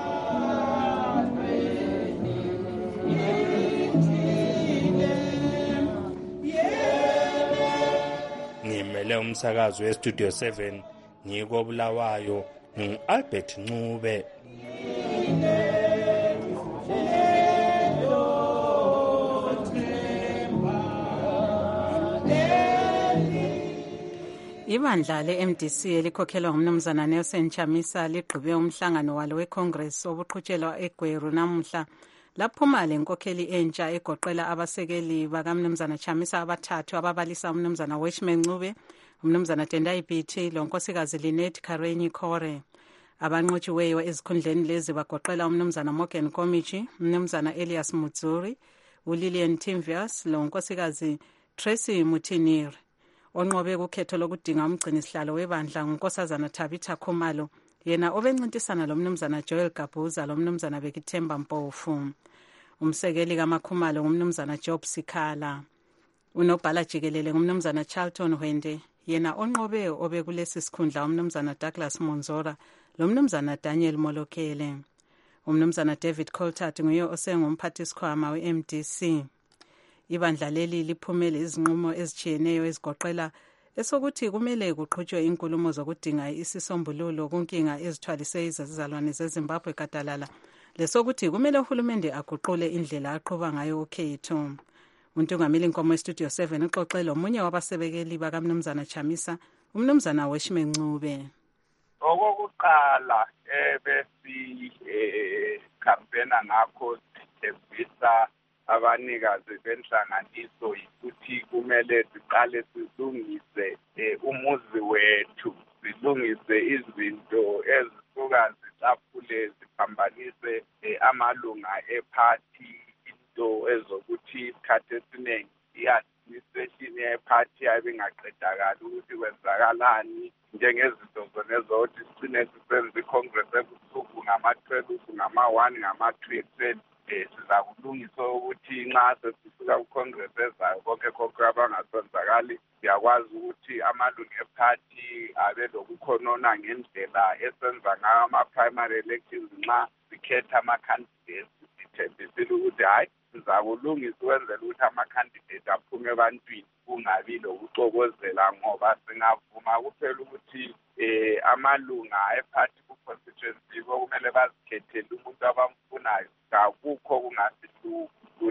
Ngimele umsakazo weStudio 7 ngiko Bulawayo ngu-Albert Ncube. Ibandla le-MDC elikhokhelwa ngumnumzana Nelson Chamisa ligqibe umhlangano walo weCongress obuqhutshelwa eGweru namuhla. Laphuma lenkokheli entsha egoqela abasekeli bakamnumzana Chamisa abathathu ababalisa umnumzana Weshman Ncube, umnumzana Tendai Biti lonkosikazi Lynette Karenyi Kore. Abanqotshiweyo ezikhundleni lezi bagoqela umnumzana Morgan Komichi, umnumzana Elias Mutsuri, uLillian Timvias lonkosikazi Tracy Mutiniri. Onqobe kukhetho lokudinga umgcinisihlalo webandla ngunkosazana Tabitha Khumalo, yena obencintisana lomnumzana Joel Gabuza lomnumzana Bekithemba Mpofu. Umsekeli kaMakhumalo ngumnumzana Job Sikhala. Unobhala jikelele ngumnumzana Charlton Hwende, yena onqobe obekulesi sikhundla umnumzana Douglas Monzora lomnumzana Daniel Molokele. Umnumzana David Coltart nguye osengumphathisikhwama we-MDC. Ibandla leli liphumele izinqumo ezijiyeneyo ezigoqela esokuthi kumele kuqhutshwe inkulumo zokudinga isisombululo kunkinga ezithwalise izizalwane zeZimbabwe gadalala, lesokuthi kumele uhulumende aguqule indlela aqhuba ngayo ukhetho. Untungameli Nkomo eStudio 7 uxoxe lomunye wabasebekeli bakamnumzana Chamisa, umnumzana Weshman Ncube. Okokuqala besi campaigna ngakho sithembisa abanikazi benhlanganiso ukuthi kumele siqale silungise umuzi wethu, silungise izinto ezisuka zicaphule ziphambanise amalunga ephathi, into ezokuthi isikhathi esiningi i-administration yephathi ayibingaqedakali ukuthi kwenzakalani, njengezinto zonezothi sigcine sisenza iCongress ebusuku ngama-12 ngama-1 ngama-2 ekuseni. Siza kulungisa ukuthi nxa sesisuka kuCongress ezayo konke konke abangasenzakali, siyakwazi ukuthi amalungu ephathi abe lokukhonona ngendlela esenza ngayo ama-primary elections nxa sikhetha ama-candidates. Sithembisile ukuthi hayi sizakulungisa ukwenzela ukuthi ama-candidate aphume ebantwini kungabi lokuxokozela, ngoba singavuma kuphela ukuthi amalunga ephathi ku-constituency kumele bazikhethele umuntu abamfunayo, akukho kungasihluku.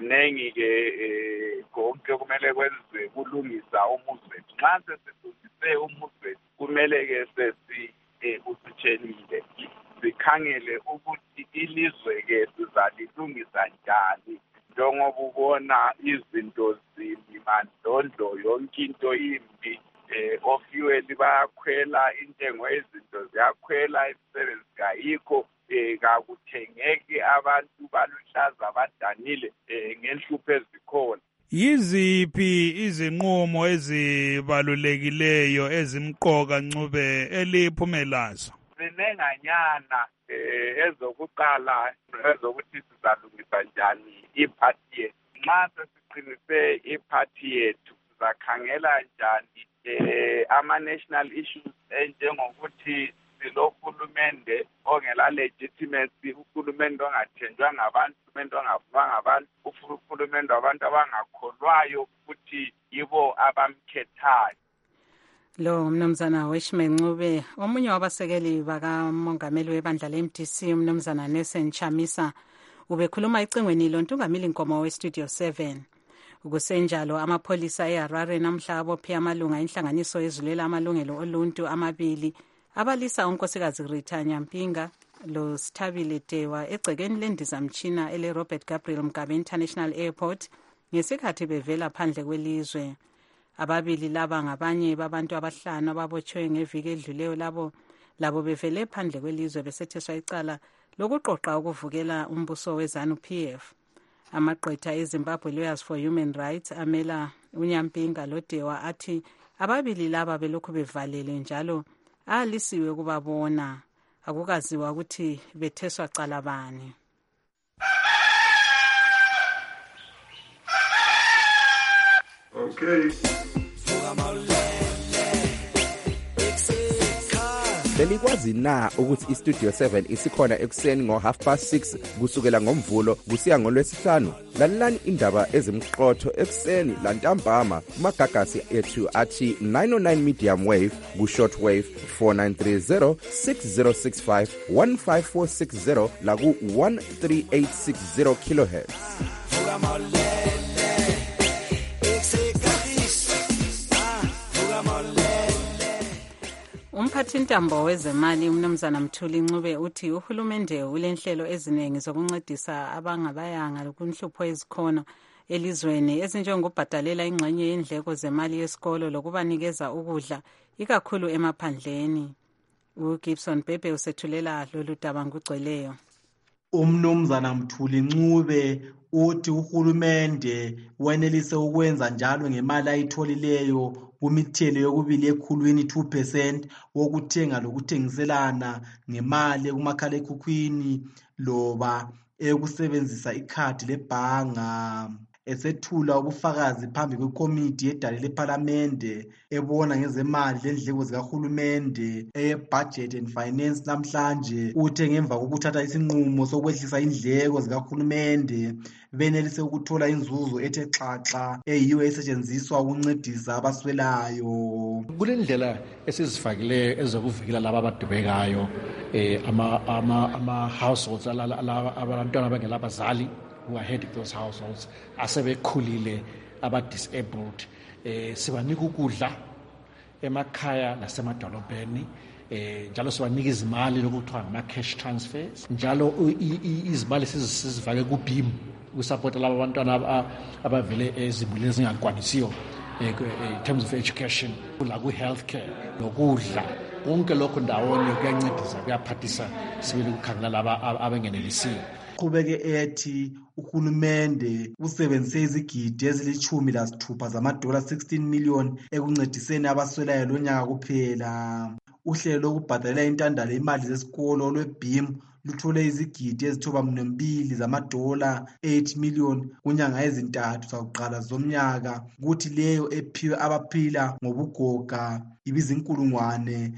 Kunengi-ke konke kumele kwenziwe kulungisa umuzi wethu. Nxa sesilungise umuzi wethu kumele-ke usitshenile sikhangele ukuthi ilizwe-ke sizalilungisa njani njengoba ubona izinto zimbi mandlondlo yonke into imbi ofuel bayakhwela intengo yezinto ziyakhwela imisebenzi kayikho kakuthengeki abantu baluhlaza badanile ngenhlupho ezikhona. Yiziphi izinqumo ezibalulekileyo ezimqoka Ncube eliphumelazo? Sinenganyana ezokuqala ezokuthi sizalungisa njani iphathi yethu. Nxa sesiqinise iphathi yethu sizakhangela njani ama-national issues enjengokuthi silohulumende ongela legitimacy, uhulumende ongathenjwa ngabantu, uhulumende ongavuma ngabantu, uhulumende wabantu abangakholwayo ukuthi yibo abamkhethayo. Lo mnumzana Weshman Ncube, omunye wabasekeli bakamongameli webandla le-MDC, umnumzana Nelson Chamisa, ubekhuluma icingweni lontungameli Nkomo we-Studio 7. Kusenjalo amapholisa eHarare namhla abophe amalunga enhlanganiso ezulela amalungelo oluntu amabili abalisa unkosikazi Rita Nyampinga lo Sithabile Dewa egcekeni lendizamtshina ele Robert Gabriel Mugabe International Airport ngesikhathi bevela phandle kwelizwe. Ababili laba ngabanye babantu abahlanu ababotshwe ngeviki edluleyo labo bevele phandle kwelizwe besetheswa icala lokuqoqa ukuvukela umbuso weZANU-PF. Amagqwetha eZimbabwe Lawyers for Human Rights amela uNyampinga loDewa athi ababili laba belokhu bevalele njalo alisiwe ukubabona, akukaziwa ukuthi betheswa cala bani. Okay. Belikwazi na ukuthi iStudio 7 isikhona ekuseni ngo6:30 kusukela ngomvulo kusiya ngolwesihlanu? Lalelani indaba ezimqotho ekuseni lantambama kumagagasi ethu athi 909 medium wave ku shortwave 4930 6065 15460 la ku 13860 kilohertz. Umphathintambo wezemali umnumzana Mthuli Ncube uthi uhulumende ulenhlelo eziningi zokuncedisa abangabayanga lokunhlupho ezikhona elizweni ezinjengokubhadalela ingxenye yendleko zemali yesikolo lokubanikeza ukudla ikakhulu emaphandleni. uGibson Bebe usethulela lolu daba ngugcweleyo. Umnumzana Mthuli Ncube uthi uhulumende wenelise ukwenza njalo ngemali ayitholileyo kumithelo yokubili ekhulwini 2% wokuthenga lokuthengiselana ngemali kumakhala ekhukhwini loba ekusebenzisa ikhadi lebhanga. Esethula ubufakazi phambi kwekomiti yedale lePhalamende ebona ngezemali lendleko zikahulumende eye-Budget and Finance namhlanje uthe ngemva kokuthatha isinqumo sokwehlisa indleko zikahulumende benelise ukuthola inzuzo ethe xaxa eyiyo esetshenziswa ukuncedisa abaswelayo. Kulendlela esizifakileyo ezokuvikela laba abadubekayo ama-households abantwana abangela abazali who are heading those households asebekhulile aba-disabled sibanika ukudla emakhaya nasemadolobheni njalo sibanika izimali lokuthiwa ngama-cash transfers njalo izimali sizivake ku-BEAM ukusapota laba bantwana abavele ezimulini ezingakwanisiyo in terms of education la ku-health care nokudla konke lokho ndawonye kuyancedisa kuyaphathisa sibele ukukhangela laba abengenelisiyo. Qhubeke ethi uhulumende usebenzise izigidi ezili-16 zamadola 16 million ekuncediseni abaswelayo lonyaka kuphela. Uhlelo lokubhadalela intandalo imali zesikolo lwe-BEAM luthole izigidi ezithoba-2 zamadola 8 million kunyanga ezintathu zakuqala zomnyaka, kuthi leyo ephiwe abaphila ngobugoga ibizinkulungwane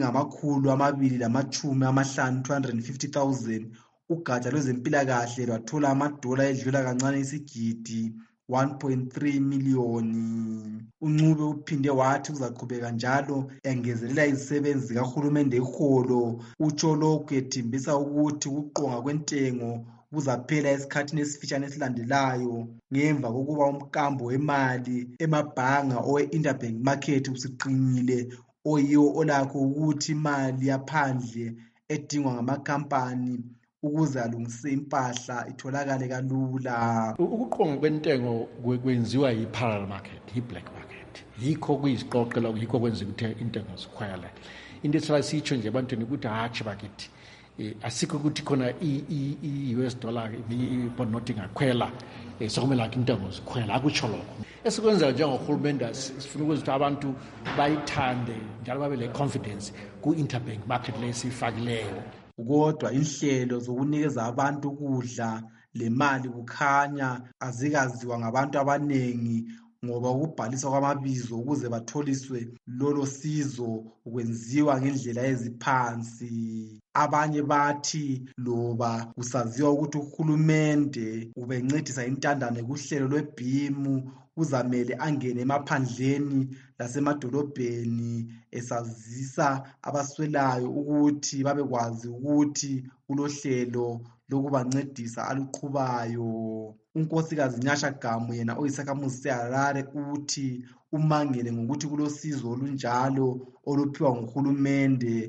ezingama-250,000 250,000. Ugatsha lwezempilakahle lwathola amadola edlula kancane isigidi 1.3 miliyoni. uNcube uphinde wathi uzaqhubeka njalo engezelela izisebenzi zikahulumende iholo. Utsho lokhu ethimbisa ukuthi ukuqonga kwentengo kuzaphela esikhathini esifitshane esilandelayo ngemva kokuba umkambo wemali emabhanga owe-interbank market usiqinile oyiwo olakho ukuthi imali yaphandle edingwa ngamakhampani ukuze alungise impahla itholakale kalula. Ukuqonga kwentengo kwenziwa yi-parallel market, yi-black market. Yikho kuyisiqoqela, yikho kwenza ukuthi intengo zikhwele. Into ethi siyitsho nje ebantwini ukuthi hatshi bakithi asikho ukuthi khona i-US dollar i-bond note ingakhwela sokumele akho intengo zikhwela, akutsho lokho. Esikwenza njengorhulumente sifuna ukwenza ukuthi abantu bayithande njalo babe le-confidence ku-interbank market le siyifakileyo. Kodwa inhlelo zokunikeza abantu ukudla le mali kukhanya azikaziwa ngabantu abanengi ngoba ukubhaliswa kwamabizo ukuze batholiswe lolo sizo kwenziwa ngendlela eziphansi. Abanye bathi loba kusaziwa ukuthi uhulumende ubencedisa intandane kuhlelo lweBhimu uzamele angene emaphandleni lasemadolobheni esazisa abaswelayo ukuthi babekwazi ukuthi kulohlelo lokubancedisa aluqhubayo. uNkosikazi Nyasha Gamu yena oyisakhamuzi seHarare uthi umangele ngokuthi kulosizo olunjalo oluphiwa nguhulumende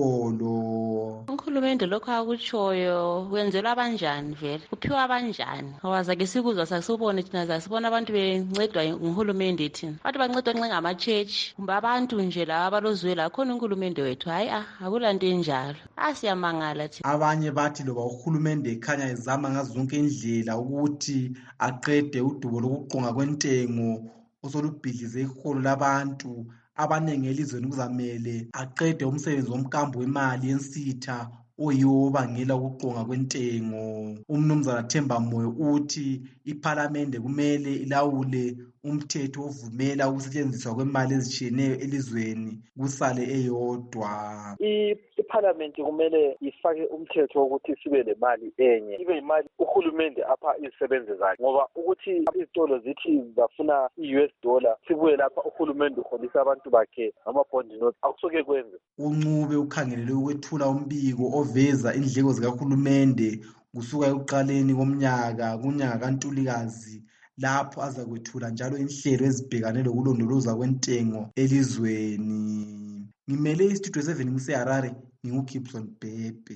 kholo. Uhulumende lokho akutshoyo wenzelwa abanjani vele? Kuphiwa abanjani? Awazake sikuzwa sasibone thina zasibona abantu bencedwa nguhulumende thina. Abantu bancedwa nxa ngama-church kumbe abantu nje laba abalozwela khona uNkulunkulu wethu. Hayi akulanto enjalo. Siyamangala thina. Abanye bathi loba uhulumende ekhanya ezama ngazo zonke indlela ukuthi aqede udubo lokuqonga kwentengo osolubhidlize iholo labantu abanengi elizweni kuzamele aqede umsebenzi womkambo wemali yensitha oyiwo obangela ukuqonga kwentengo. Umnumzana Themba Moyo uthi iPhalamende kumele ilawule umthetho ovumela ukusetshenziswa kwemali ezitshiyeneyo elizweni kusale eyodwa. iPhalamende kumele ifake umthetho wokuthi sibe lemali enye, ibe imali uhulumende apha izisebenzi zakhe, ngoba ukuthi izitolo zithi bafuna i-US dollar sibuye lapha uhulumende uholisa abantu bakhe ngama-bond notes akusoke kwenze. uNcube ukhangelele ukwethula umbiko oveza indleko zikahulumende kusuka ekuqaleni komnyaka kunyaka kaNtulikazi lapho azakwethula njalo inhlelo ezibhekane lokulondolozwa kwentengo elizweni. Ngimele iStudio 7 ngiseHarare, nginguGibson Bhebhe.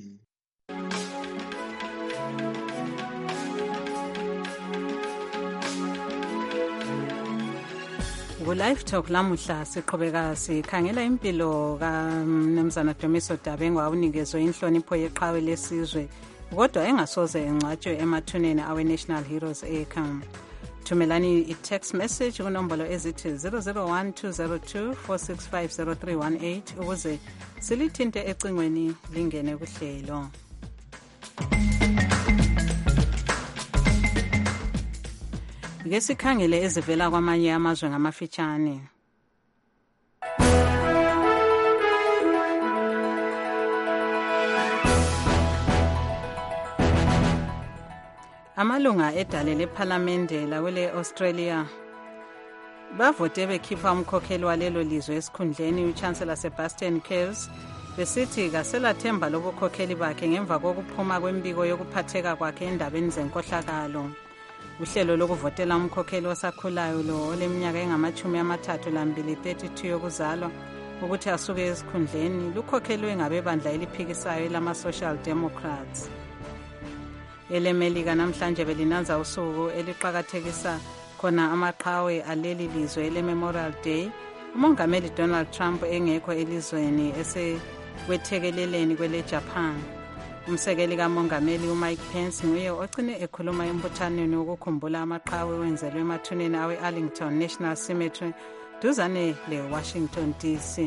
Ku-Live Talk lamuhla siqhubeka sikhangela impilo kaMnumzana Dumiso Dabengwa unikezwe inhlonipho yeqhawe lesizwe kodwa engasoze engcwatshwe emathuneni awe-National Heroes Acre. Thumelani i-text message kunombolo ezithi 001-202-465-0318 ukuze silithinte ecingweni lingene kuhlelo. Ke sikhangele ezivela kwamanye amazwe ngamafitshane. Amalunga edale lePhalamende lawele Australia bavote bekhipha umkhokheli walelo lizwe esikhundleni uChancellor Sebastian Kurz besithi kaselathemba lobukhokheli bakhe ngemva kokuphuma kwembiko yokuphatheka kwakhe endabeni zenkohlakalo. Uhlelo lokuvotela umkhokheli osakhulayo lo oleminyaka engama-32 32 yokuzalwa ukuthi asuke esikhundleni lukhokhelwe ngabebandla eliphikisayo lama-Social Democrats. EleMelika namhlanje belinanza usuku eliqhakathekisa khona amaqhawe aleli lizwe leMemorial Day. Umongameli Donald Trump engekho elizweni esekwethekeleleni kwele Japan. Umsekeli kamongameli uMike Pence nguye ogcine ekhuluma embuthaneni wokukhumbula amaqhawe wenzelwe emathuneni awe-Arlington National Cemetery duzane le-Washington DC.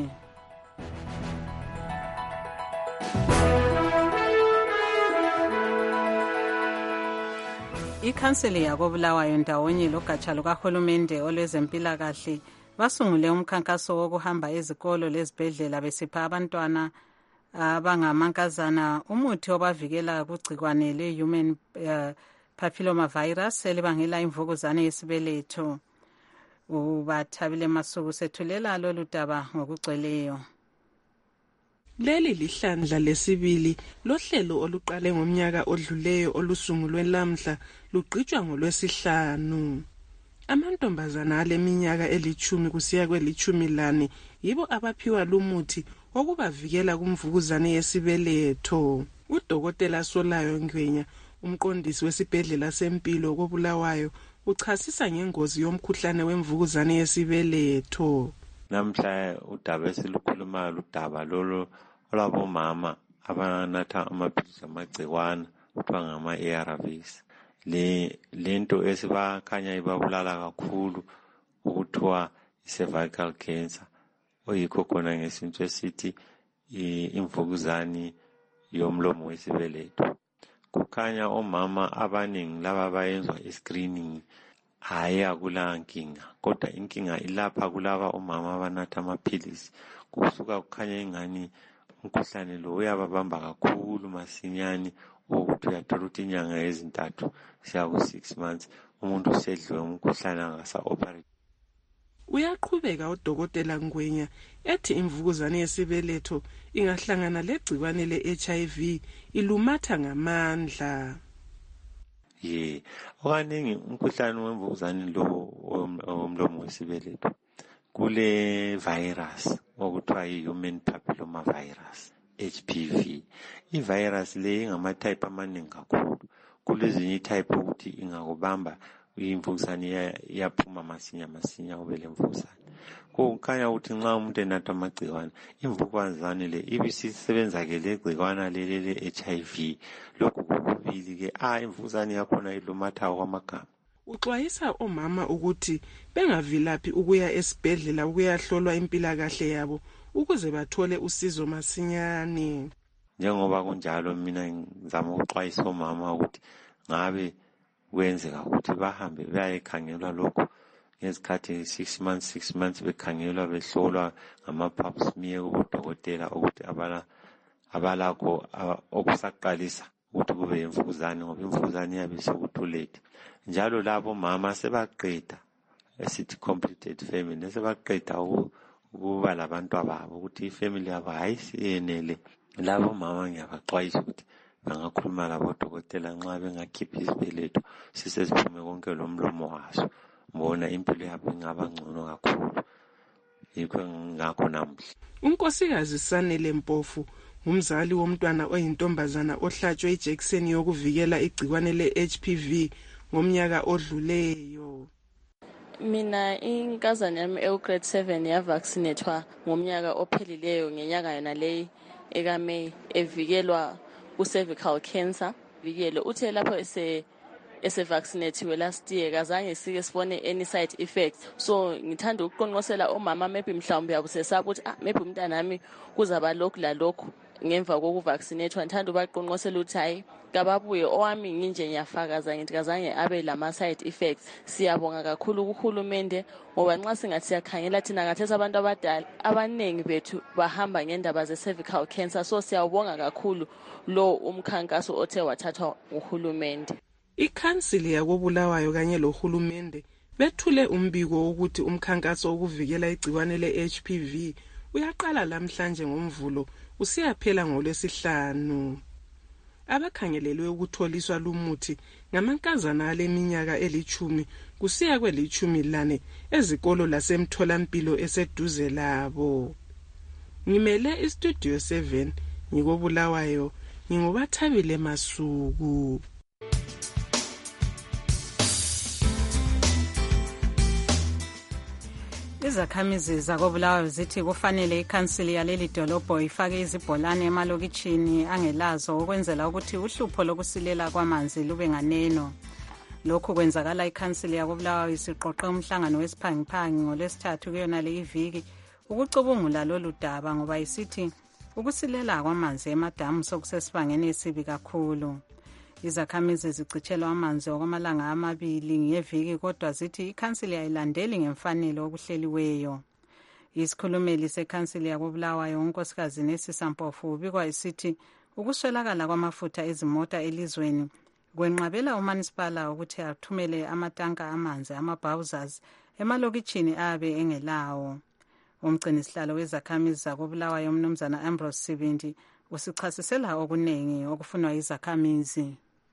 Ikhanseli yakobulawayo ndawonye logatsha lukahulumende olwezempilakahle basungule umkhankaso wokuhamba ezikolo lezibhedlela besipha abantwana abangamankazana umuthi obavikela kugcikwane le-human papilloma virus elibangela imvukuzane yesibeletho. Ubathabile Masuku sethulela lolu daba ngokugcweleyo. Leli lihlandla lesibili lohlelo oluqale ngomnyaka odluleyo olusungulwe lamhla lugqitshwa ngolwesihlanu. Amantombazana aleminyaka 10 kusiya kwe-14 yibo abaphiwa lumuthi okubavikela kumvukuzane yesibeletho. Udokotela Solayo Ngwenya, umqondisi wesibhedlela sempilo koBulawayo, uchasisa ngengozi yomkhuhlane wemvukuzane yesibeletho. Namhla udaba esilukhulumayo ludaba lolo olabomama abanatha amaphilisi amagcikwana kuthiwa ngama-ARVs. Lento esibakhanya ibabulala kakhulu ukuthiwa i-cervical cancer, oyikho khona ngesintu esithi imvukuzane yomlomo wesibeletho. Kukhanya omama abaningi laba bayenzwa i-screening hayi akula nkinga, kodwa inkinga ilapha kulaba omama abanatha amaphilisi. Kusuka kukhanya ingani umkhuhlane lo uyababamba kakhulu masinyane, ukuthi uyathola ukuthi inyanga ezintathu siya ku-6 months umuntu usedliwe umkhuhlane angasa-operate. Uyaqhubeka udokotela Ngwenya ethi imvukuzane yesibeletho ingahlangana legcikwane le-HIV ilumatha ngamandla. Okaningi umkhuhlane wemvukuzane lo womlomo wesibeletho kule virus okuthiwa yi-human papilloma virus, HPV. I-virus le ingama-type amaningi kakhulu. Kulezinye i-type ukuthi ingakubamba imvukuzane iyaphuma masinya ube lemvukuzane. Kukhanya ukuthi nxa umuntu enatha amagcikwane, imvukuzane le ibisisebenza ke le gcikwana le HIV. Lokhu kokubili ke imvukuzane yakhona ilumatha kwamagama. Uxwayisa omama ukuthi bengavilaphi ukuya esibhedlela ukuyahlolwa impilakahle yabo ukuze bathole usizo masinyane. Njengoba kunjalo mina ngizama ukuxwayisa omama ukuthi ngabe kwenzeka ukuthi bahambe bayekhangelwa lokho ngezikhathi 6 months bekhangelwa behlolwa ngama-pap smear kubodokotela ukuthi abalakho okusaqalisa ukuthi kube imvukuzane, ngoba imvukuzane iyabe sekuthulete. Njalo labo mama sebaqeda esithi completed family, sebaqeda ukuba labantu ababo ukuthi ifamily yabo hayisiyenele. Labo mama ngiyabaxwayisa ukuthi bangakhuluma labodokotela nxa bengakhiphi isibeletho siseziphume konke lomlomo waso. Mbona impilo yabo ingaba ngcono kakhulu. Yikho ngakho namuhla unkosikazi Sanele Mpofu umzali womntwana oyintombazana ohlatshwe ijekiseni yokuvikela igcikwane le-HPV ngomnyaka odluleyo. Mina inkazana yami grade 7 yavaccinatwa ngomnyaka ophelileyo ngenyanga yona leyi ekaMay, evikelwa ku-cervical cancer. Vikelo uthe lapho ese-vaccinatiwe last year kazange sike sibone any side effects. So ngithanda ukuqonqosela omama maybe mhlawumbe yabusesaba ukuthi maybe umntanami kuzaba lokhu lalokhu ngemva kokuvaccinatwa. Ngithanda ubaqonqosela ukuthi hayi kababuye, owami nginje ngiyafakaza ngithi kazange abe lama-side effects. Siyabonga kakhulu kuhulumende ngoba nxa singathi siyakhangela thina ngathesa abantu abadala abaningi bethu bahamba ngendaba ze-cervical cancer. So siyawubonga kakhulu lo umkhankaso othe wathathwa uhulumende. Ikhansili yakoBulawayo kanye lohulumende bethule umbiko wokuthi umkhankaso wokuvikela igcikwane le-HPV uyaqala namhlanje ngoMvulo usiyaphela ngoLwesihlanu. Abakhangelelwe ukutholiswa lumuthi ngamankazana aleminyaka eli10 kusiya kweli14 ezikolo lasemtholampilo eseduze labo. Ngimele istudio 7 ngikoBulawayo, nginguBathabile Masuku. Izakhamizi zakoBulawayo zithi kufanele ikhansili yaleli dolobho ifake izibholane emalokitshini angelazo ukwenzela ukuthi uhlupho lokusilela kwamanzi lube nganeno. Lokhu kwenzakala ikhansili yakoBulawayo isiqoqe umhlangano wesiphangiphangi ngoLwesithathu kuyona le iviki ukucubungula lolu daba ngoba isithi ukusilela kwamanzi emadamu sokusesibangeni esibi kakhulu. Izakhamizi zicitshelwa amanzi okwamalanga 2 ngeviki kodwa zithi ikhansili ayilandeli ngemfanelo okuhleliweyo. Isikhulumeli sekhansili yakoBulawayo unkosikazi Nesisa Mpofu ubikwa isithi ukuswelakala kwamafutha ezimota elizweni kwenqabela uManisipala ukuthi athumele amatanka amanzi ama-bowsers emalokitshini abe engelawo. Umgcinisihlalo wezakhamizi zakoBulawayo umnumzana Ambrose Sibindi usichasisela okunengi okufunwa izakhamizi.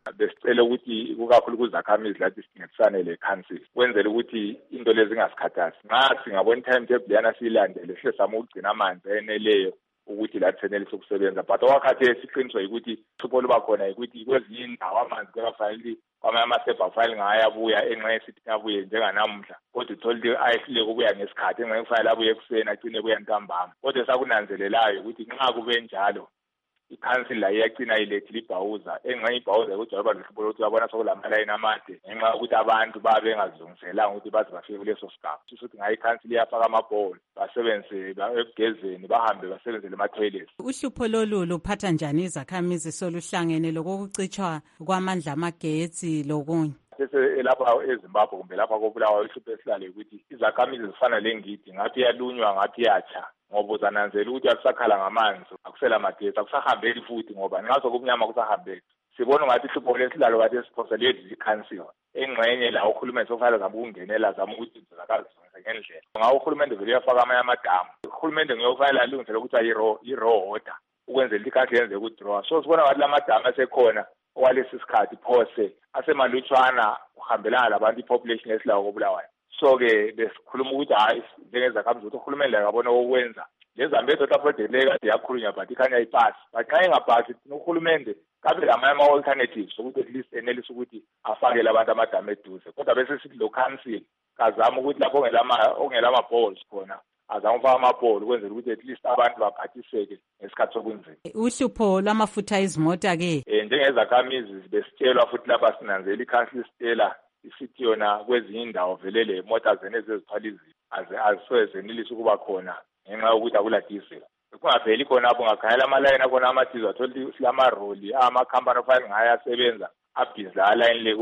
besicela ukuthi kukakhulu kuzakhamizi lathi sincedisane le-council kwenzela ukuthi into lezi zingasikhathazi. Nxa singabona i-timetable yana siyilandele sihle zama ukugcina amanzi eneleyo ukuthi lathi senelise ukusebenza. But okwakhathesi siqiniswa ukuthi uhlupho luba khona ukuthi kwezinye indawo amanzi kuyafanele kwamanye amasebha afanele ngayabuya enxa yesithi abuye njenganamuhla, kodwa uthole ukuthi ayehluleka ukuya ngesikhathi enxa kufanele abuye ekuseni agcine kuya ntambama. Kodwa sakunanzelelayo ukuthi nxa kube njalo i-council la iyagcina ilethile ibhawuza enxa ibhawuza ukuthi waba lohlupho lokuthi babona sokulamayini amade ngenxa yokuthi abantu babe bengazilungiselanga ukuthi baze bafike kuleso sigaba. Kusho ukuthi ngayo i-council iyafaka amabholo basebenzise ekugezeni bahambe basebenzele ama-toilets. Uhlupho lolu luphatha njani izakhamizi soluhlangene lokucitshwa kwamandla amagetsi lokunye? Lapha eZimbabwe kumbe lapha koBulawayo uhlupho esilale ukuthi izakhamizi zifana lengidi ngaphi yalunywa ngaphi yatsha ngoba uzananzela ukuthi akusakhala ngamanzi akusela magetsi akusahambeki futhi ngoba nxa sokumnyama kusahambeki. Sibona ngathi ihlupho lesilalo kade siphoselwe i-council engxenye la uhulumende sokufanele zama ukungenela zama ukuthi zakazilungise ngendlela. Ngawo uhulumende vele uyafaka amanye amadamu. Uhulumende ngiyokufanele alungisele ukuthi yi-raw water ukwenzela i-council yenze ukudraw. So sibona ngathi lamadamu asekhona okwalesi sikhathi phose asemalutshwana uhambelana labantu i-population esilawo koBulawayo. So-ke besikhuluma ukuthi hayi njengezakhamuzi ukuthi uhulumende akabona okwenza lezambezo project le kade yakhulunywa but ikhanya ipasi. But nxa ingapasi uhulumende kabe lamanye ama-alternatives ukuthi at least enelise ukuthi afakele abantu amadamu eduze. Kodwa bese sithi lo council kazama ukuthi lapho ongelama-balls khona azama ukufaka amabholo ukwenzela ukuthi at least abantu baphathiseke ngesikhathi sokunzima. Uhlupho lwamafutha ezimota-ke njengezakhamizi besitshelwa futhi lapha sinanzela i-council sitela isithi yona kwezinye indawo vele le mota zenezi ezithwala izinto azisozenelise ukuba khona ngenxa yokuthi akula diesel. Kungaveli khona apho ngakhanyela amalayini akhona ama-diesel athola ukuthi silamaroli amakhampani afanele ngayasebenza abhizi alayini le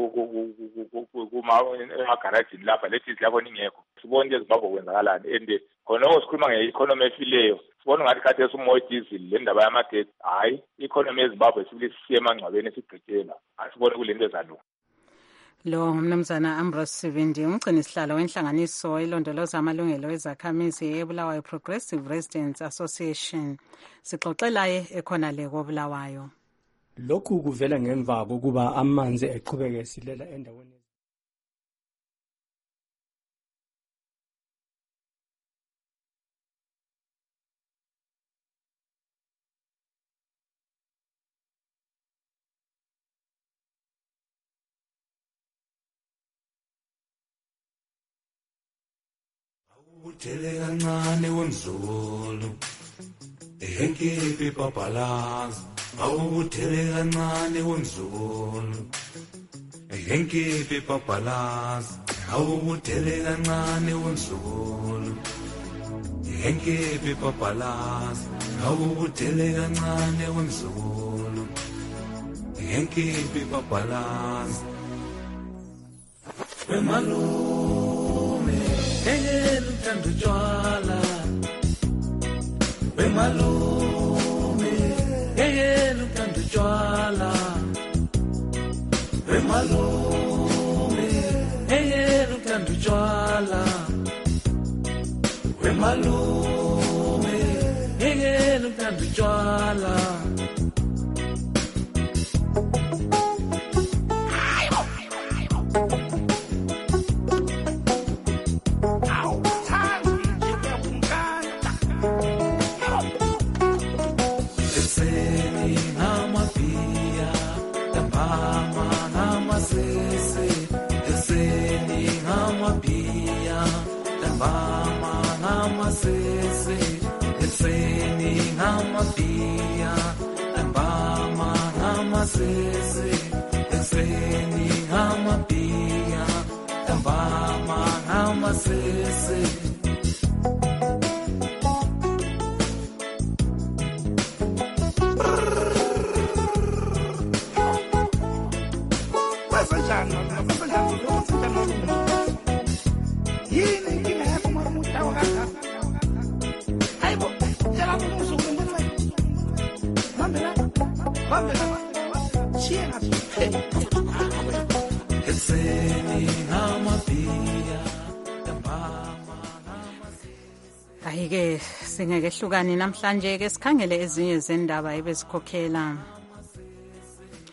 emagarajini lapha le diesel yakhona ingekho. Sibona into eZimbabwe kwenzakalani and khona sikhuluma nge-economy efileyo sibona ngathi khathesi umoya diesel le ndaba yamagetsi hayi i-economy yeZimbabwe sibili sisiye emangcwabeni sigqitshela asibone kule nto ezalunga. Lo mnumzana Ambrose Sivindi umgcini sihlalo wenhlanganiso elondoloza amalungelo ezakhamizi eBulawayo Progressive Residents Association. Sixoxelaye ekhona le koBulawayo. Lokhu kuvela ngemva kokuba amanzi eqhubeke silela endaweni Uthele kancane wemzulu ehenkipi papalazi awuthele kancane wemzulu ehenkipi papalazi awuthele kancane wemzulu ehenkipi papalazi awuthele kancane wemzulu ehenkipi papalazi wemalume engelo uthanda utshwala wemalume engelo uthanda utshwala wemalume engelo uthanda utshwala wemalume engelo uthanda utshwala Ayike singeke hlukani namhlanje ke sikhangele ezinye zendaba ebezikhokhela.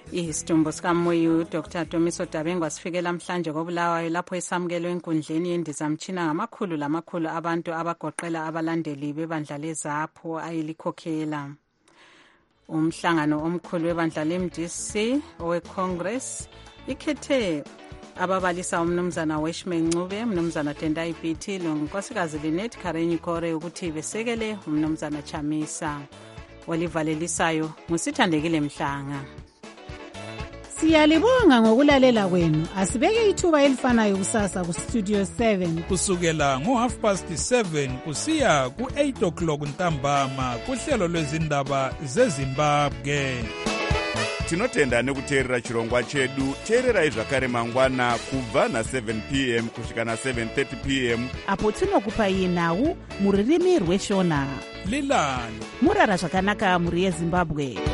Isidumbu sikamoyo Dr. Dumiso Dabengwa sifikela namhlanje koBulawayo lapho esamukelwe enkundleni yendizamtshina ngamakhulu abantu abagoqela abalandeli bebandla leZAPHU ayelikhokhela. Umhlangano omkhulu webandla leMDC oweCongress ikhethe ababalisa umnumzana Weshman Ncube, umnumzana Tendai Biti lonkosikazi Lynette Karenyi Kore ukuthi besekele umnumzana Chamisa. Walivalelisayo ngusithandekile Mhlanga. Siyalibonga ngokulalela kwenu. Asibeke ithuba elifanayo kusasa ku Studio 7 kusukela ngo7:30 kusiya ku8 o'clock ntambama kuhlelo lwezindaba zeZimbabwe. Tinotenda nekuteerera chirongwa chedu. Teererai zvakare mangwana kubva na7 p.m. kusvika na7:30 p.m. apo tinokupai nhau muririmi rweshona. Lilani murara zvakanaka muri yeZimbabwe.